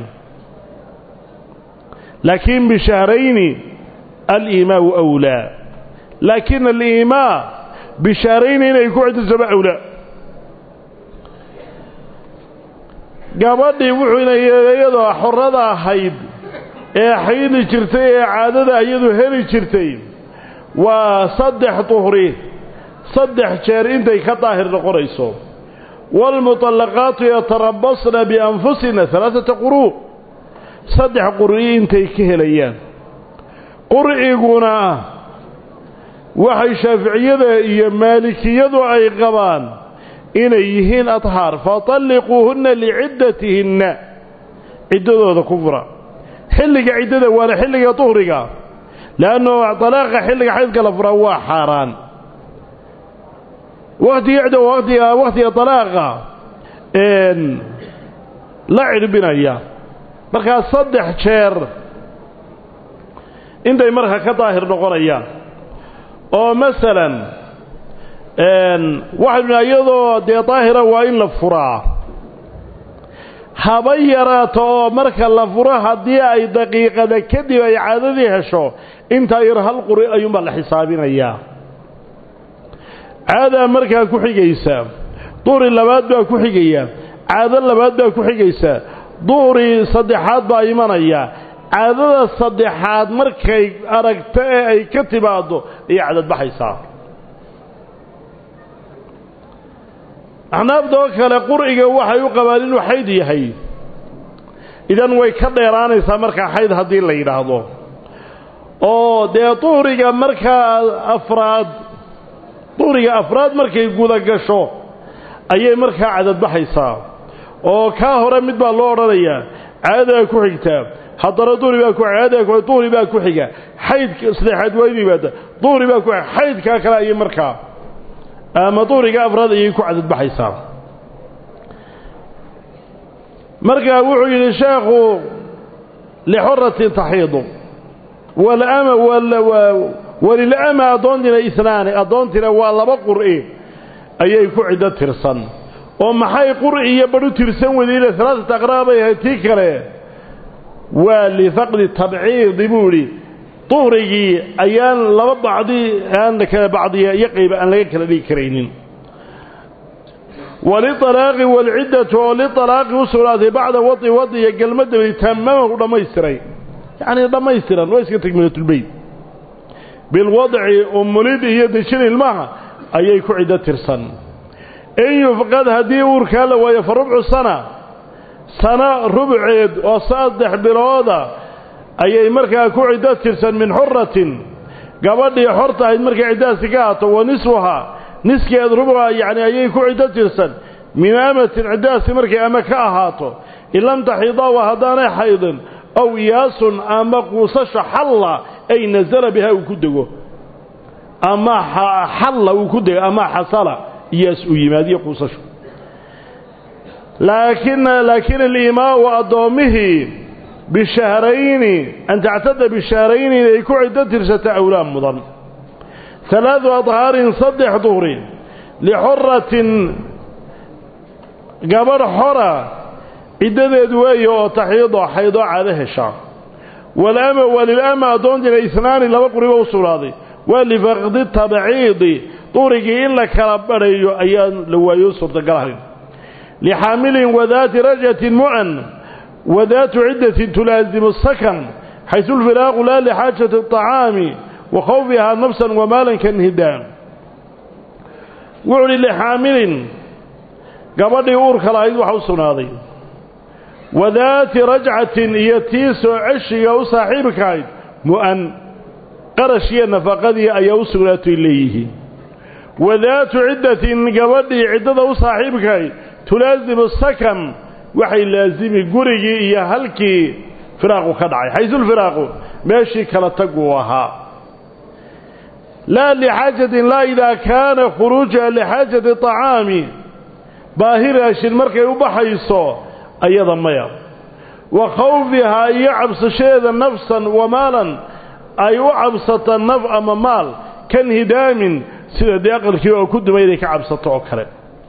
لكن بشهرين الإيماء أولى لكن الإيماء بشهرين إنا يكعدة زبا أولى gabadhii wuxuuna iyadoo xorrada ahayd ee xaydi jirtay ee caadada iyadu heli jirtay waa saddex tuhri saddex jeer intay ka daahir noqonayso wal mutallaqaatu yatarabbasna bi anfusina thalathata quru saddex qur'i intay ka helayaan qur'iguna waxay shaafiiciyada iyo maalikiyadu ay qabaan inay yihiin adhaar fatalliquhunna li'iddatihinna ciddadooda kufra xilliga ciddada waa xilliga tuhriga laano talaaqa xilliga xaydka la fura waa xaraan waqti yacda waqti waqti talaaqa in la cirbinaya marka saddex jeer intay marka ka daahir noqonayaan oo masalan ان واحد من ايضو دي طاهره وان لفرا هبيراتو marka la furo hadii ay daqiiqada kadib ay caadadii hesho inta yar hal qori ayuun baa la xisaabinaya caada marka ku xigaysa duuri labaad baa ku xigaya caada labaad baa ku xigaysa duuri saddexaad baa imanaya caadada saddexaad markay aragto ee ay ka tibaado ay cadad baxaysaa أحناف دو كلا قرئيga waxay u qabaan inuu xayd yahay idan way ka dheeraanaysaa marka xayd hadii la yiraahdo oo de tuuriga marka afraad tuuriga afraad markay guda gasho ayay marka cadad baxaysaa oo ka hore mid baa loo oranayaa caada ku xigta hadara tuuri baa ku caada ku tuuri baa ku xiga xayd saddexaad way yimaada tuuri baa ku xayd ka kala ay marka ama tuuriga afraad ay ku cadad baxaysaa marka wuxuu yiri sheekhu li hurrati tahiid wal ama wal وللأما أدونتنا إثنان أدونتنا والله قرئي أي كعدة ترسن ومحاي قرئي يبدو ترسن وذيل ثلاثة أقرابة يهتيكره ولفقد التبعيض بولي طهري أيان لما بعضي أنك بعضي يقيب أن لا يكل ذي كرينين ولطلاق والعدة ولطلاق وصلاته بعد وطي وطي يقل مدى يتممه ولما يسري يعني لما يسري ويسكي تكملة البيت بالوضع أموليده يدشين الماء أي كعدة ترسن إن يفقد هدي وركاله ويفربع السنة سنة ربع عيد وصادح بالوضع أي مركا كعدة ترسن من حرة قبل حرتها مركا عدة سكاته ونسوها نسكي ربع يعني أي كعدة ترسن من أمة عدة مركا أمكا أهاته إن لم تحيضا وهدانا حيض أو ياس أما قوصش حل أي نزل بها وكده أما حل وكده أما حصل ياس ويمادي قوصش لكن لكن الإماء وأضامه بالشهرين أن تعتد بالشهرين يكون عدة ترسة أولام مضن ثلاث أطهار صدح ظهرين لحرة قبر حرة عدة دوائي وتحيض وحيض عليه الشعر والأمة وللأمة أدون دي إثنان لما قريبا وصولاده ولفقد التبعيض طورقي إلا كربري أيان لو يوسف تقرهن لحامل وذات رجة معن وذات عدة تلازم السكن حيث الفراغ لا لحاجة الطعام وخوفها نفسا ومالا كالهدام وعلي لحامل قبل يورك العيد وحوصنا هذه وذات رجعة يتيس عشي أو صاحبك عيد مؤن قرشي النفقذي أي أوسلات إليه وذات عدة قبل عدة أو صاحبك عيد تلازم السكن وحي لازم قرية إيا هلكي فراغ خدعي حيث الفراغ ماشي كلا تقوها لا لحاجة لا إذا كان خروجها لحاجة طعام باهرة المركة يبحيصه أيضا ميا وخوفها يعبس شيئا نفسا ومالا أي عبسة النفع مال كانهدام سيدة دياقل كيو كد ميلك عبسة عكرة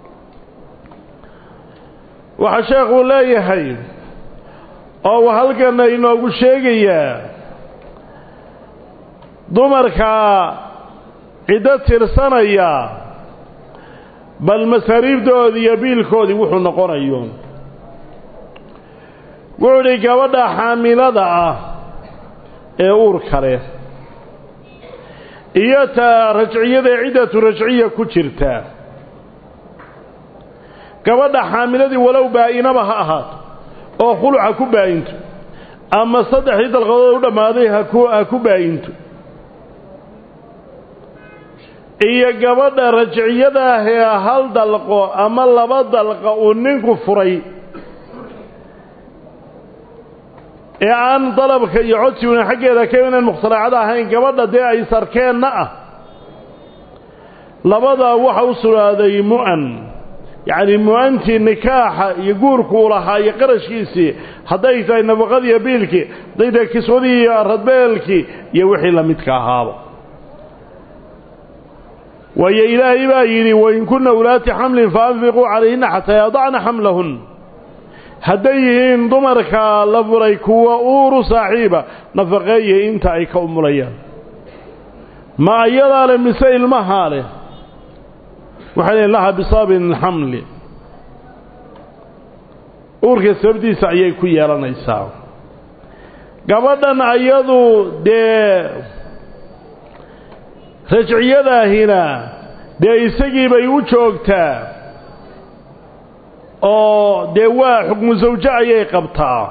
وحشاق لا يحي أو هل كان إنه شيئا دمرك عدة ترسانيا بل مساريف دودي يبيل كودي وحو نقون أيون وعلي قوضا حاملة دا ايور كاره إياتا رجعية دا عدة رجعية كترتا قوضا حاملة دي ولو بائنا بها أهات أو خلع كو بائنتو أما صدح إذا الغضاء ماذا هكو بائنتو إيا قوضا رجعية دا هي هل دلقو أما لبا دلقو وننكو فري يعني طلبك يعطي من حقه كيف المخترعات هين قبضة دي أي سركين نأه لبضا وحوصل هذا مؤن يعني مؤنتي نكاح يقول كولها يقرش كيسي حديث إن بغض يبيلك ضيدا كسودي ردبيلك يوحي لمتك هذا ويا إلهي بايني وإن كنا ولاة حمل فأنفقوا عليهن حتى يضعن حملهن هديهن ضمرك لفريك وأور صاحبة نفقية انت ايك أمريا ما أيضا لمساء المهالة وحالي لها بصاب الحمل أورك السبدي سعيكو يالانا يساو قبضا أيضا دي رجعيدا هنا دي إساقي بيوشوكتا oo de waa xukmu zawja ayay qabtaa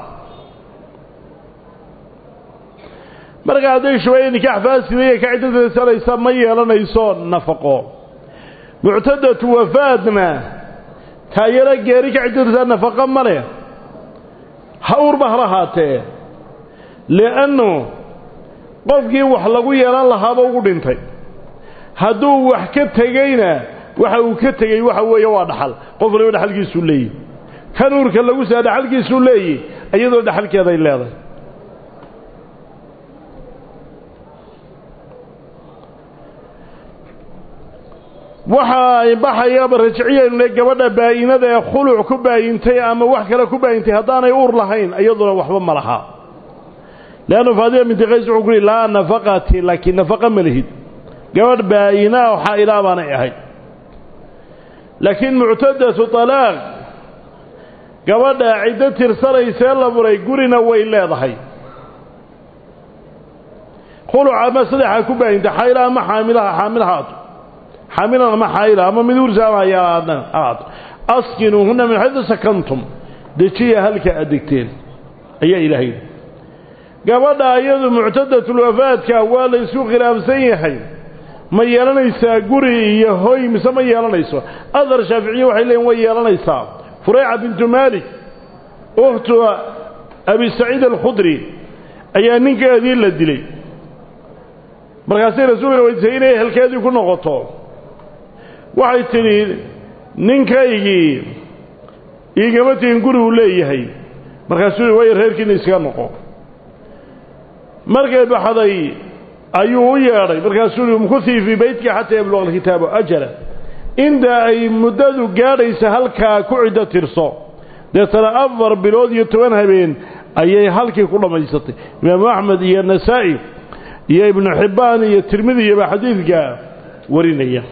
marka haday shaway nikah faasiday ka cidada salaysa ma yeelanayso nafaqo mu'tadatu wafaadna taayira geeri ka cidada nafaqo male hawr bahrahaate leenu qofkii wax lagu yeelan lahaaba ugu dhintay haduu wax ka tagayna waxa uu ka tagay waxa weeye waa dhaxal qof waliba dhaxalkiisu leeyahay kan uurka lagu saa dhaxalkiisu leeyahay iyadoo dhaxalkeeda ay leedahay waxa baxaya barajiciyeen gabadha baayinada ee khuluc ku baayintay ama wax kale ku baayintay hadaanay uur lahayn ayaduna waxba ma laha laana faadiya min taqays uqri la nafaqati laakiin nafaqa malihid gabadh baayina waxa ilaabana ahay laakiin mu'tadatu talaaq gabadha cidda tirsanaysa la buray gurina way leedahay khuluc ama sadaxa ku baayintay xayla ama xaamilaha xaamilaha حاملا ما حائلة أما مدور زمان يا آد أسكنوهن من حيث سكنتم دشية هلك أدكتين أي إلهي قبل أيضا معتدة الوفاة كأول يسوق غلاب سيحي ما يلانيسا قري يهوي مسمى يلانيسا أذر شافعي وحيلين ويلانيسا فريعة بنت مالك أخت أبي سعيد الخضري أي أنك هذه الدلي مركزين رسول الله ويتسيني هلك هذه كنا غطاه waxay tiri ninkaygii igama tiin guri uu leeyahay markaasuu way reerkiina iska noqo markay baxday ayuu u yeeray markaasuu mukuthi fi baytka hatta yablugh alkitaab ajala inda ay muddadu gaadhaysa halka ku cida tirso deetana afar bilood iyo toban habeen ayay halkii ku dhamaysatay imaam ahmed iyo nasaa'i iyo ibn hibban iyo tirmidhi iyo xadiidka warinaya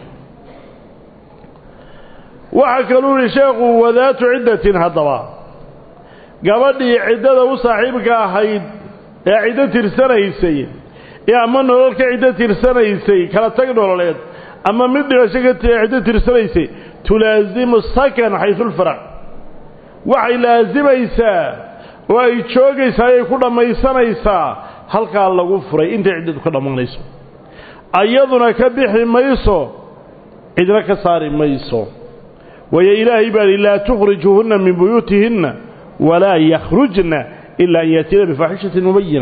وحكلوا لشيخ وذات عدة هضبا قبل عدة وصاحبك هيد عدة رسالة يسي يا من نقولك عدة رسالة يسي كلا تقدر عليه أما مدي وشكت عدة رسالة يسي تلازم السكن حيث الفرع وحي لازم يسا ويتشوق يسا يكون ما يسانا يسا هل قال الله غفري انت عدة كنا من يسو أيضنا كبح ما يسو إدراك صار ما يسو ويا إلهي بل لا تخرجهن من بيوتهن ولا يخرجن إلا أن يأتين بفاحشة مبينة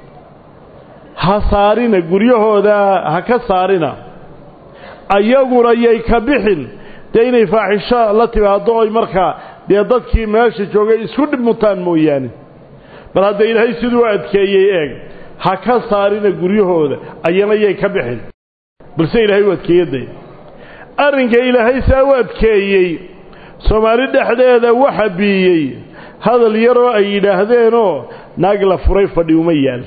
هصارنا قريه هذا هكسارنا أيقر أيكبحن دين فاحشة التي بعضها مركا بيضتك ماشي جوغي اسكن متان موياني بل هذا إلهي سدوات كي يأيك هكسارنا قريه هذا أينا يكبحن بل سيلهي واتكي يدي أرنك إلهي سواد كيي سومالي دحديدا وحبيي هذا اللي يروى أي دهدينو ناقل فريفة ديوميال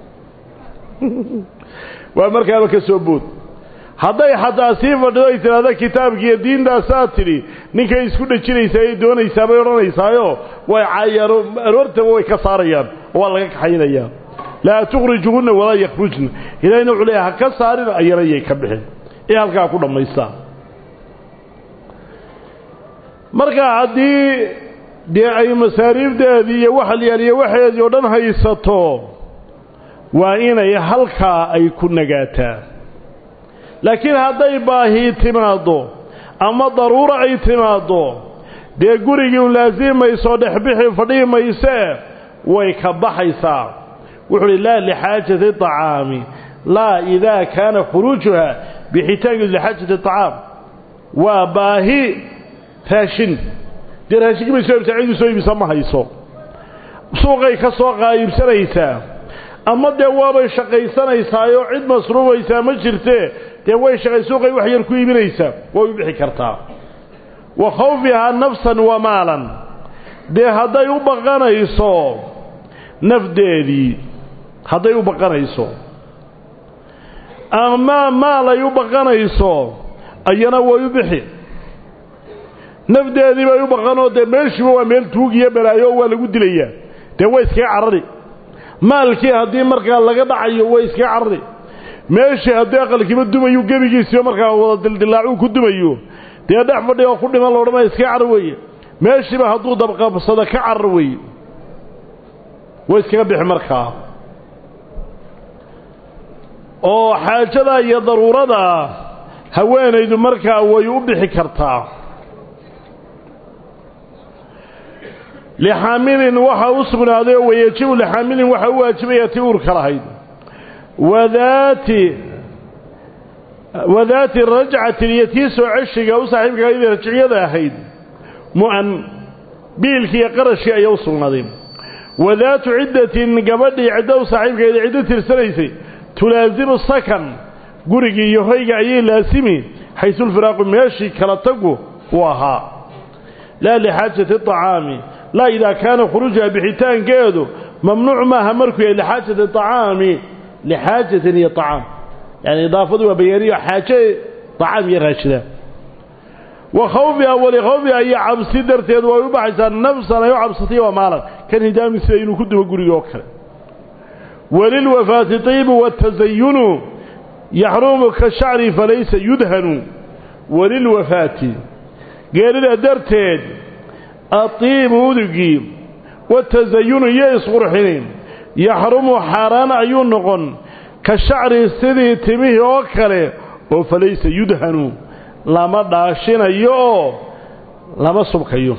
وأمرك هذا كسبوت هذا حتى سيفة دويت هذا كتابك يدين دا ساتري نيكا يسكون الشري سيدون يسابيرون يسايو ويعايروا رورتوا ويكساريان والله حينيان لا تخرجهن ولا يخرجن إلهي نوع عليها كسارين أيري يكبحن إيه هالكا كنا ميسان marka hadii de ay masaariifdeedii iyo wax liyaaliyo waxeedii oo dhan haysato waa inay halka ay ku nagaataa laakiin haday baahi timaado ama daruuro ay timaado de gurigii laazimayso dhaxbixi fadhiimayse way ka baxaysaa wuxuu la lihaajati taami la idha kana khurujuha bihitaaj lihaajati taam wa baahi raashin de raashin ma soo ibtaacidu soo ibsama hayso suuqay ka soo qaayibsanaysa ama de waabay shaqaysanaysaa oo cid masruufaysa ma jirte de way shaqay suuqay wax yar ku iibinaysa way u bixi kartaa wa khawfiha nafsan wa maalan de haday u baqanayso nafdeedii haday u baqanayso ama maalay u baqanayso ayana way u bixi nafdeedii bay u baqanoo de meeshiiba waa meel tuugiya balaayo waa lagu dilaya de way iska carari maalkii hadii markaa laga dhacayo way iska carari meeshii hadii aqalkiiba dumayo gebigiisa markaa wada dildilaacu ku dumayo de dhax fadhiyo ku dhiman loo dhamaa iska carari way meeshiiba haduu dabqabsada ka carari way way iska bixi markaa oo xaajada iyo daruurada haweenaydu markaa way u bixi kartaa لحامل وحا أصبنا هذا ويجب لحامل وحا واجب يتور كرهيد وذات وذات الرجعة اليتيس وعشق أو صاحبك إذا رجع يدا هيد مؤن بيلك يقرش يوصل نظيم وذات عدة قبل عدة صاحبك إذا عدة السليسي تلازم السكن قرق يهيق أي لاسمي حيث الفراق ماشي كالتقو وها لا لحاجة الطعام لا إذا كان خروجها بحيتان كيدو ممنوع ما همركو لحاجة الطعام لحاجة هي طعام يعني إضافة وبيانية حاجة طعام يغشده وخوفها ولخوفها هي عبسي درتين ويبعث النفس لا يعبسطي ومالا كان هدام السيئين كده بقولي وكرا وللوفاة طيب والتزين يحرم كالشعر فليس يدهن وللوفاة قال درتين الطيب ودقي والتزين يصغر حين يحرم حران عيون نقن كالشعر السيدي تميه وكرا فليس يدهن lama dhaashinayo lama subkayo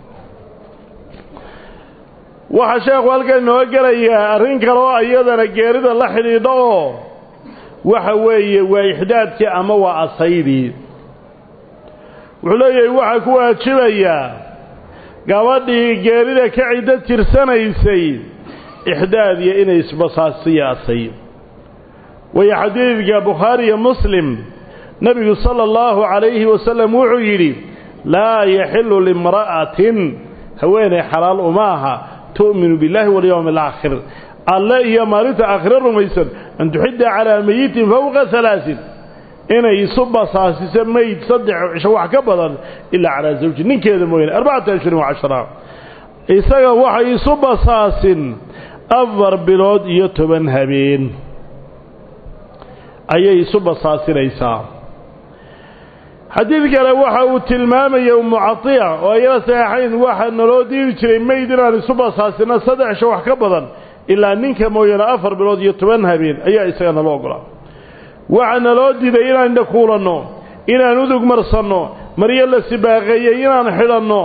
waxa sheekhu halkan noo galaya arrin kale oo iyadana geerida la xidhiidho waxa weeye waa ixdaadkii ama waa asaydii wuxuu leeyahay waxa ku waajibaya gabadhii geerida ka cidda tirsanaysay ixdaadiya inay isbasaasiyo asay way xadiidka Bukhari iyo Muslim نبي صلى الله عليه وسلم وعيري لا يحل لامرأة هوين حلال أماها تؤمن بالله واليوم الآخر الله هي مارت آخر الرميسر أن تحد على ميت فوق ثلاث إن يصب صاسس ميت صدع شوح كبضا إلا على زوج نين كذا موين أربعة عشر وعشرة إساق وحي يصب صاس أفضل بلاد يتبن هبين أي يصب صاس ريسا حديث قال وحا تلمام يوم معطية وإلى ساحين وحا نلودي جري ميدنا لسبا ساسنا صدع شوح كبضا إلا ننك موينا أفر بلود يتبنها بين أي إسانا لوقرا وحا نلودي دينا عند كولانو إنا ندق مرسانو مريا لسباغية إنا نحلانو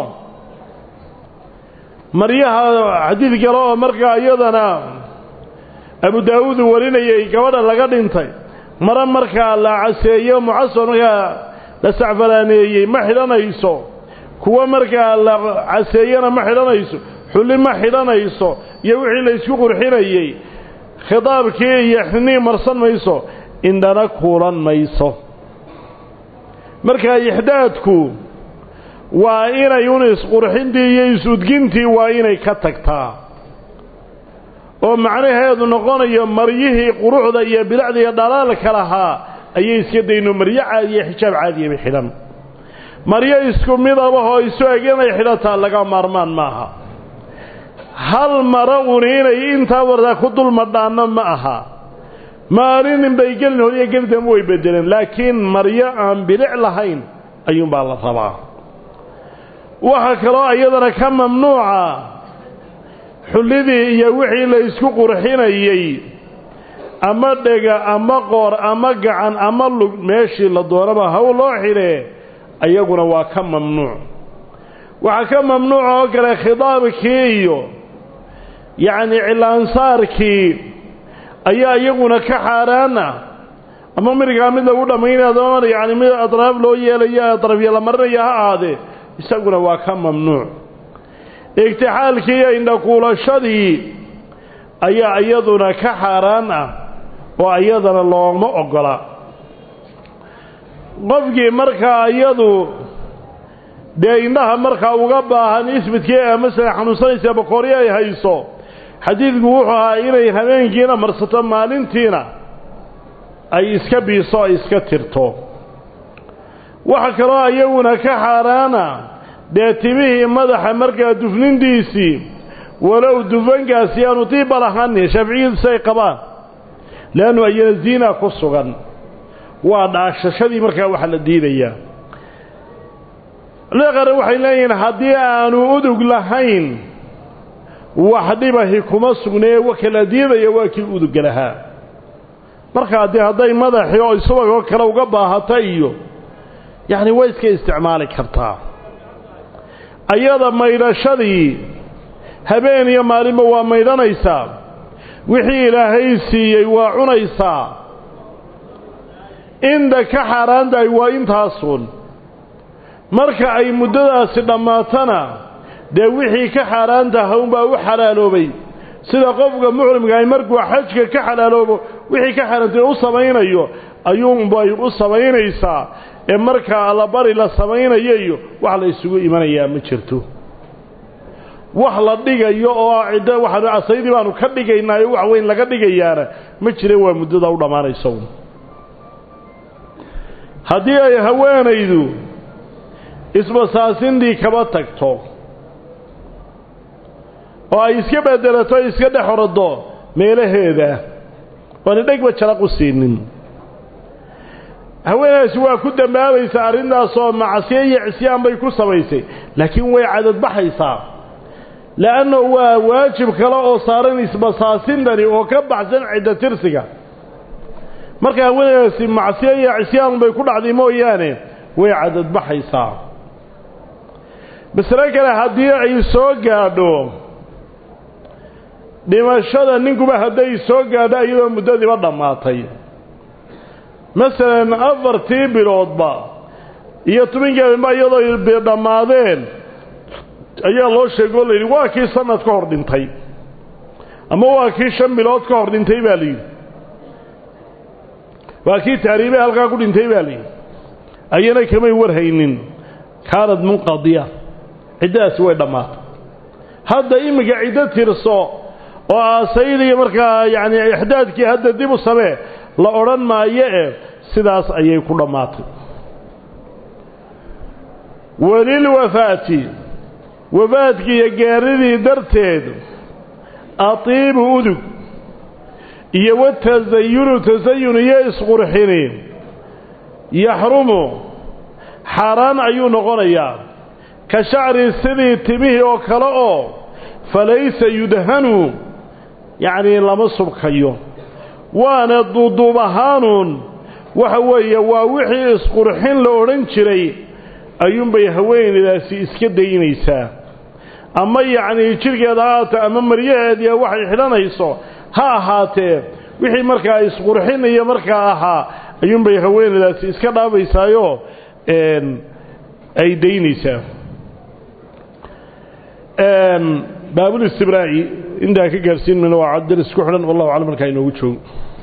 مريا حديث قال مرقا أيضنا أبو داود ولينا يكوانا لقد انتي مرا مرقا لا عسيه معصر لسعفلانيه ما xidhanayso kuwa marka la caseeyana ma xidhanayso xulli ma xidhanayso iyo wixii la isku qurxinayay khidaabkii iyo xinii marsan mayso indana kuulan mayso marka ixdaadku waa inay unis qurxintii iyo isudgintii waa inay ka tagtaa oo macnaheedu noqonayo maryihii quruxda iyo bilacda iyo dhalaalka lahaa ayay iska dayno maryo caadi iyo xijaab caadi ah xilan maryo isku mid ah oo isu eeganay xilata laga maarmaan maaha hal mara urinay inta warda ku dul madhaana ma aha maalin bay galin horiye galdan way bedeleen laakiin maryo aan bilic lahayn ayuu baa la rabaa waxa kale oo iyadana ka mamnuuca xulidii iyo wixii la isku qurxinayay ama dhega ama qoor ama gacan ama lug meeshii la doonaba haw loo xire ayaguna waa ka mamnuuc waxa ka mamnuuc oo kale khidaabkii iyo yaani cilaansaarkii ayaa iyaguna ka xaaraana ama mirga mid lagu dhameeyay yaani mid atraaf loo yeelayo atraaf la marnaya ha aade isaguna waa ka mamnuuc igtixaalkii inda kuulashadii ayaa iyaduna ka xaaraan ah oo ayadana looma ogola qofkii markaa iyadu dee indhaha markaa uga baahan isbidkii ama sida xanuunsanaysa bakooriya ay hayso xadiidku wuxuu ahaa inay habeenkiina marsato maalintiina ay iska biiso ay iska tirto waxa kaloo iyaguna ka xaaraana dee timihii madaxa markaa dufnintiisii walow dufankaasi aanu tiiba lahayn shaaficiyadu say qabaan laanu ayana ziina ku sugan waa dhaashashadii markaa waxa la diidayaa leeqare waxay leeyihiin haddii aanu udug lahayn wax dhibahi kuma sugnee wakala diidaya waa kii udug lahaa marka haddii hadday madaxii oo isagoo kale uga baahata iyo yani way iska isticmaali kartaa ayada maydhashadii habeen iyo maalinba waa maydhanaysaa wixii ilaahay siiyey waa cunaysaa inda ka xaaraantahay waa intaasun marka ay muddadaasi dhammaatana dee wixii ka xaaraantaha unbaa u xalaaloobay sida qofka muxrimka ay markuu xajka ka xalaaloobo wixii ka xaaraantay u samaynayo ayuunbay u samaynaysaa ee markaa allabari la samaynayo wax la isugu imanayaa ma jirto wax la dhigayo oo cidda waxaanu asaydii baanu ka dhigaynaayo wax weyn laga dhigayaana ma jira waa muddada u dhamaanayso haddii ay haweenaydu isbasaasindii kaba tagto oo ay iska bedelato iska dhex orado meelaheeda waan dhegba jaraq u siinin haweenaysi waa ku damaabaysa arrintaas oo macsiyo iyo cisyaan bay ku samaysay laakiin way cadad baxaysaa laano waa waajib kale oo saaran isbasaasindani oo ka baxsan cidda tirsiga marka haweenaysi macsiyo iyo cisyaan bay ku dhacday mooyaane way cadad baxaysaa bisra kale haddii ay soo gaadho dhimashada ninkuba hadday soo gaadho iyadoo muddadiiba dhammaatay masalan afartii biloodba iyo tobankeedba iyadoo dhammaadeen ayaa loo sheegay oo layidhi waa kii sanad ka hor dhintay ama waa kii shan bilood ka hor dhintay baa layidhi waa kii taariibe halkaa ku dhintay baa layidhi ayana kamay warhaynin kaanad munqadiya ciddaasi way dhammaatay hadda iminka ciddo tirso oo aasaydiyo markaa yacni ixdaadkii hadda dib u samee la odhan maayo ee sidaas ayay ku dhammaatay walilwafaati wafaadkii iyo gaaridii darteed atiibu udug iyo watazayunu tasayun iyo isqurxini yaxrumu xaaraan ayuu noqonayaa ka shacri sidii timihii oo kale oo falaysa yudhanu yacni lama subkayo waana duuduub ahaanuun waxa weeye waa wixii isqurxin la odhan jiray ayuunbay haweenaydaasi iska daynaysaa ama yacnii jidhkeeda ahaata ama maryaheediya waxay xidhanayso ha ahaatee wixii markaa isqurxinaya markaa ahaa ayuunbay haweenaydaasi iska dhaabaysaayoo ay daynaysaa baabul istibraa'i intaa ka gaarsiin mayno waa caddaris ku xidhan wallahu aclam markaa inoogu joogo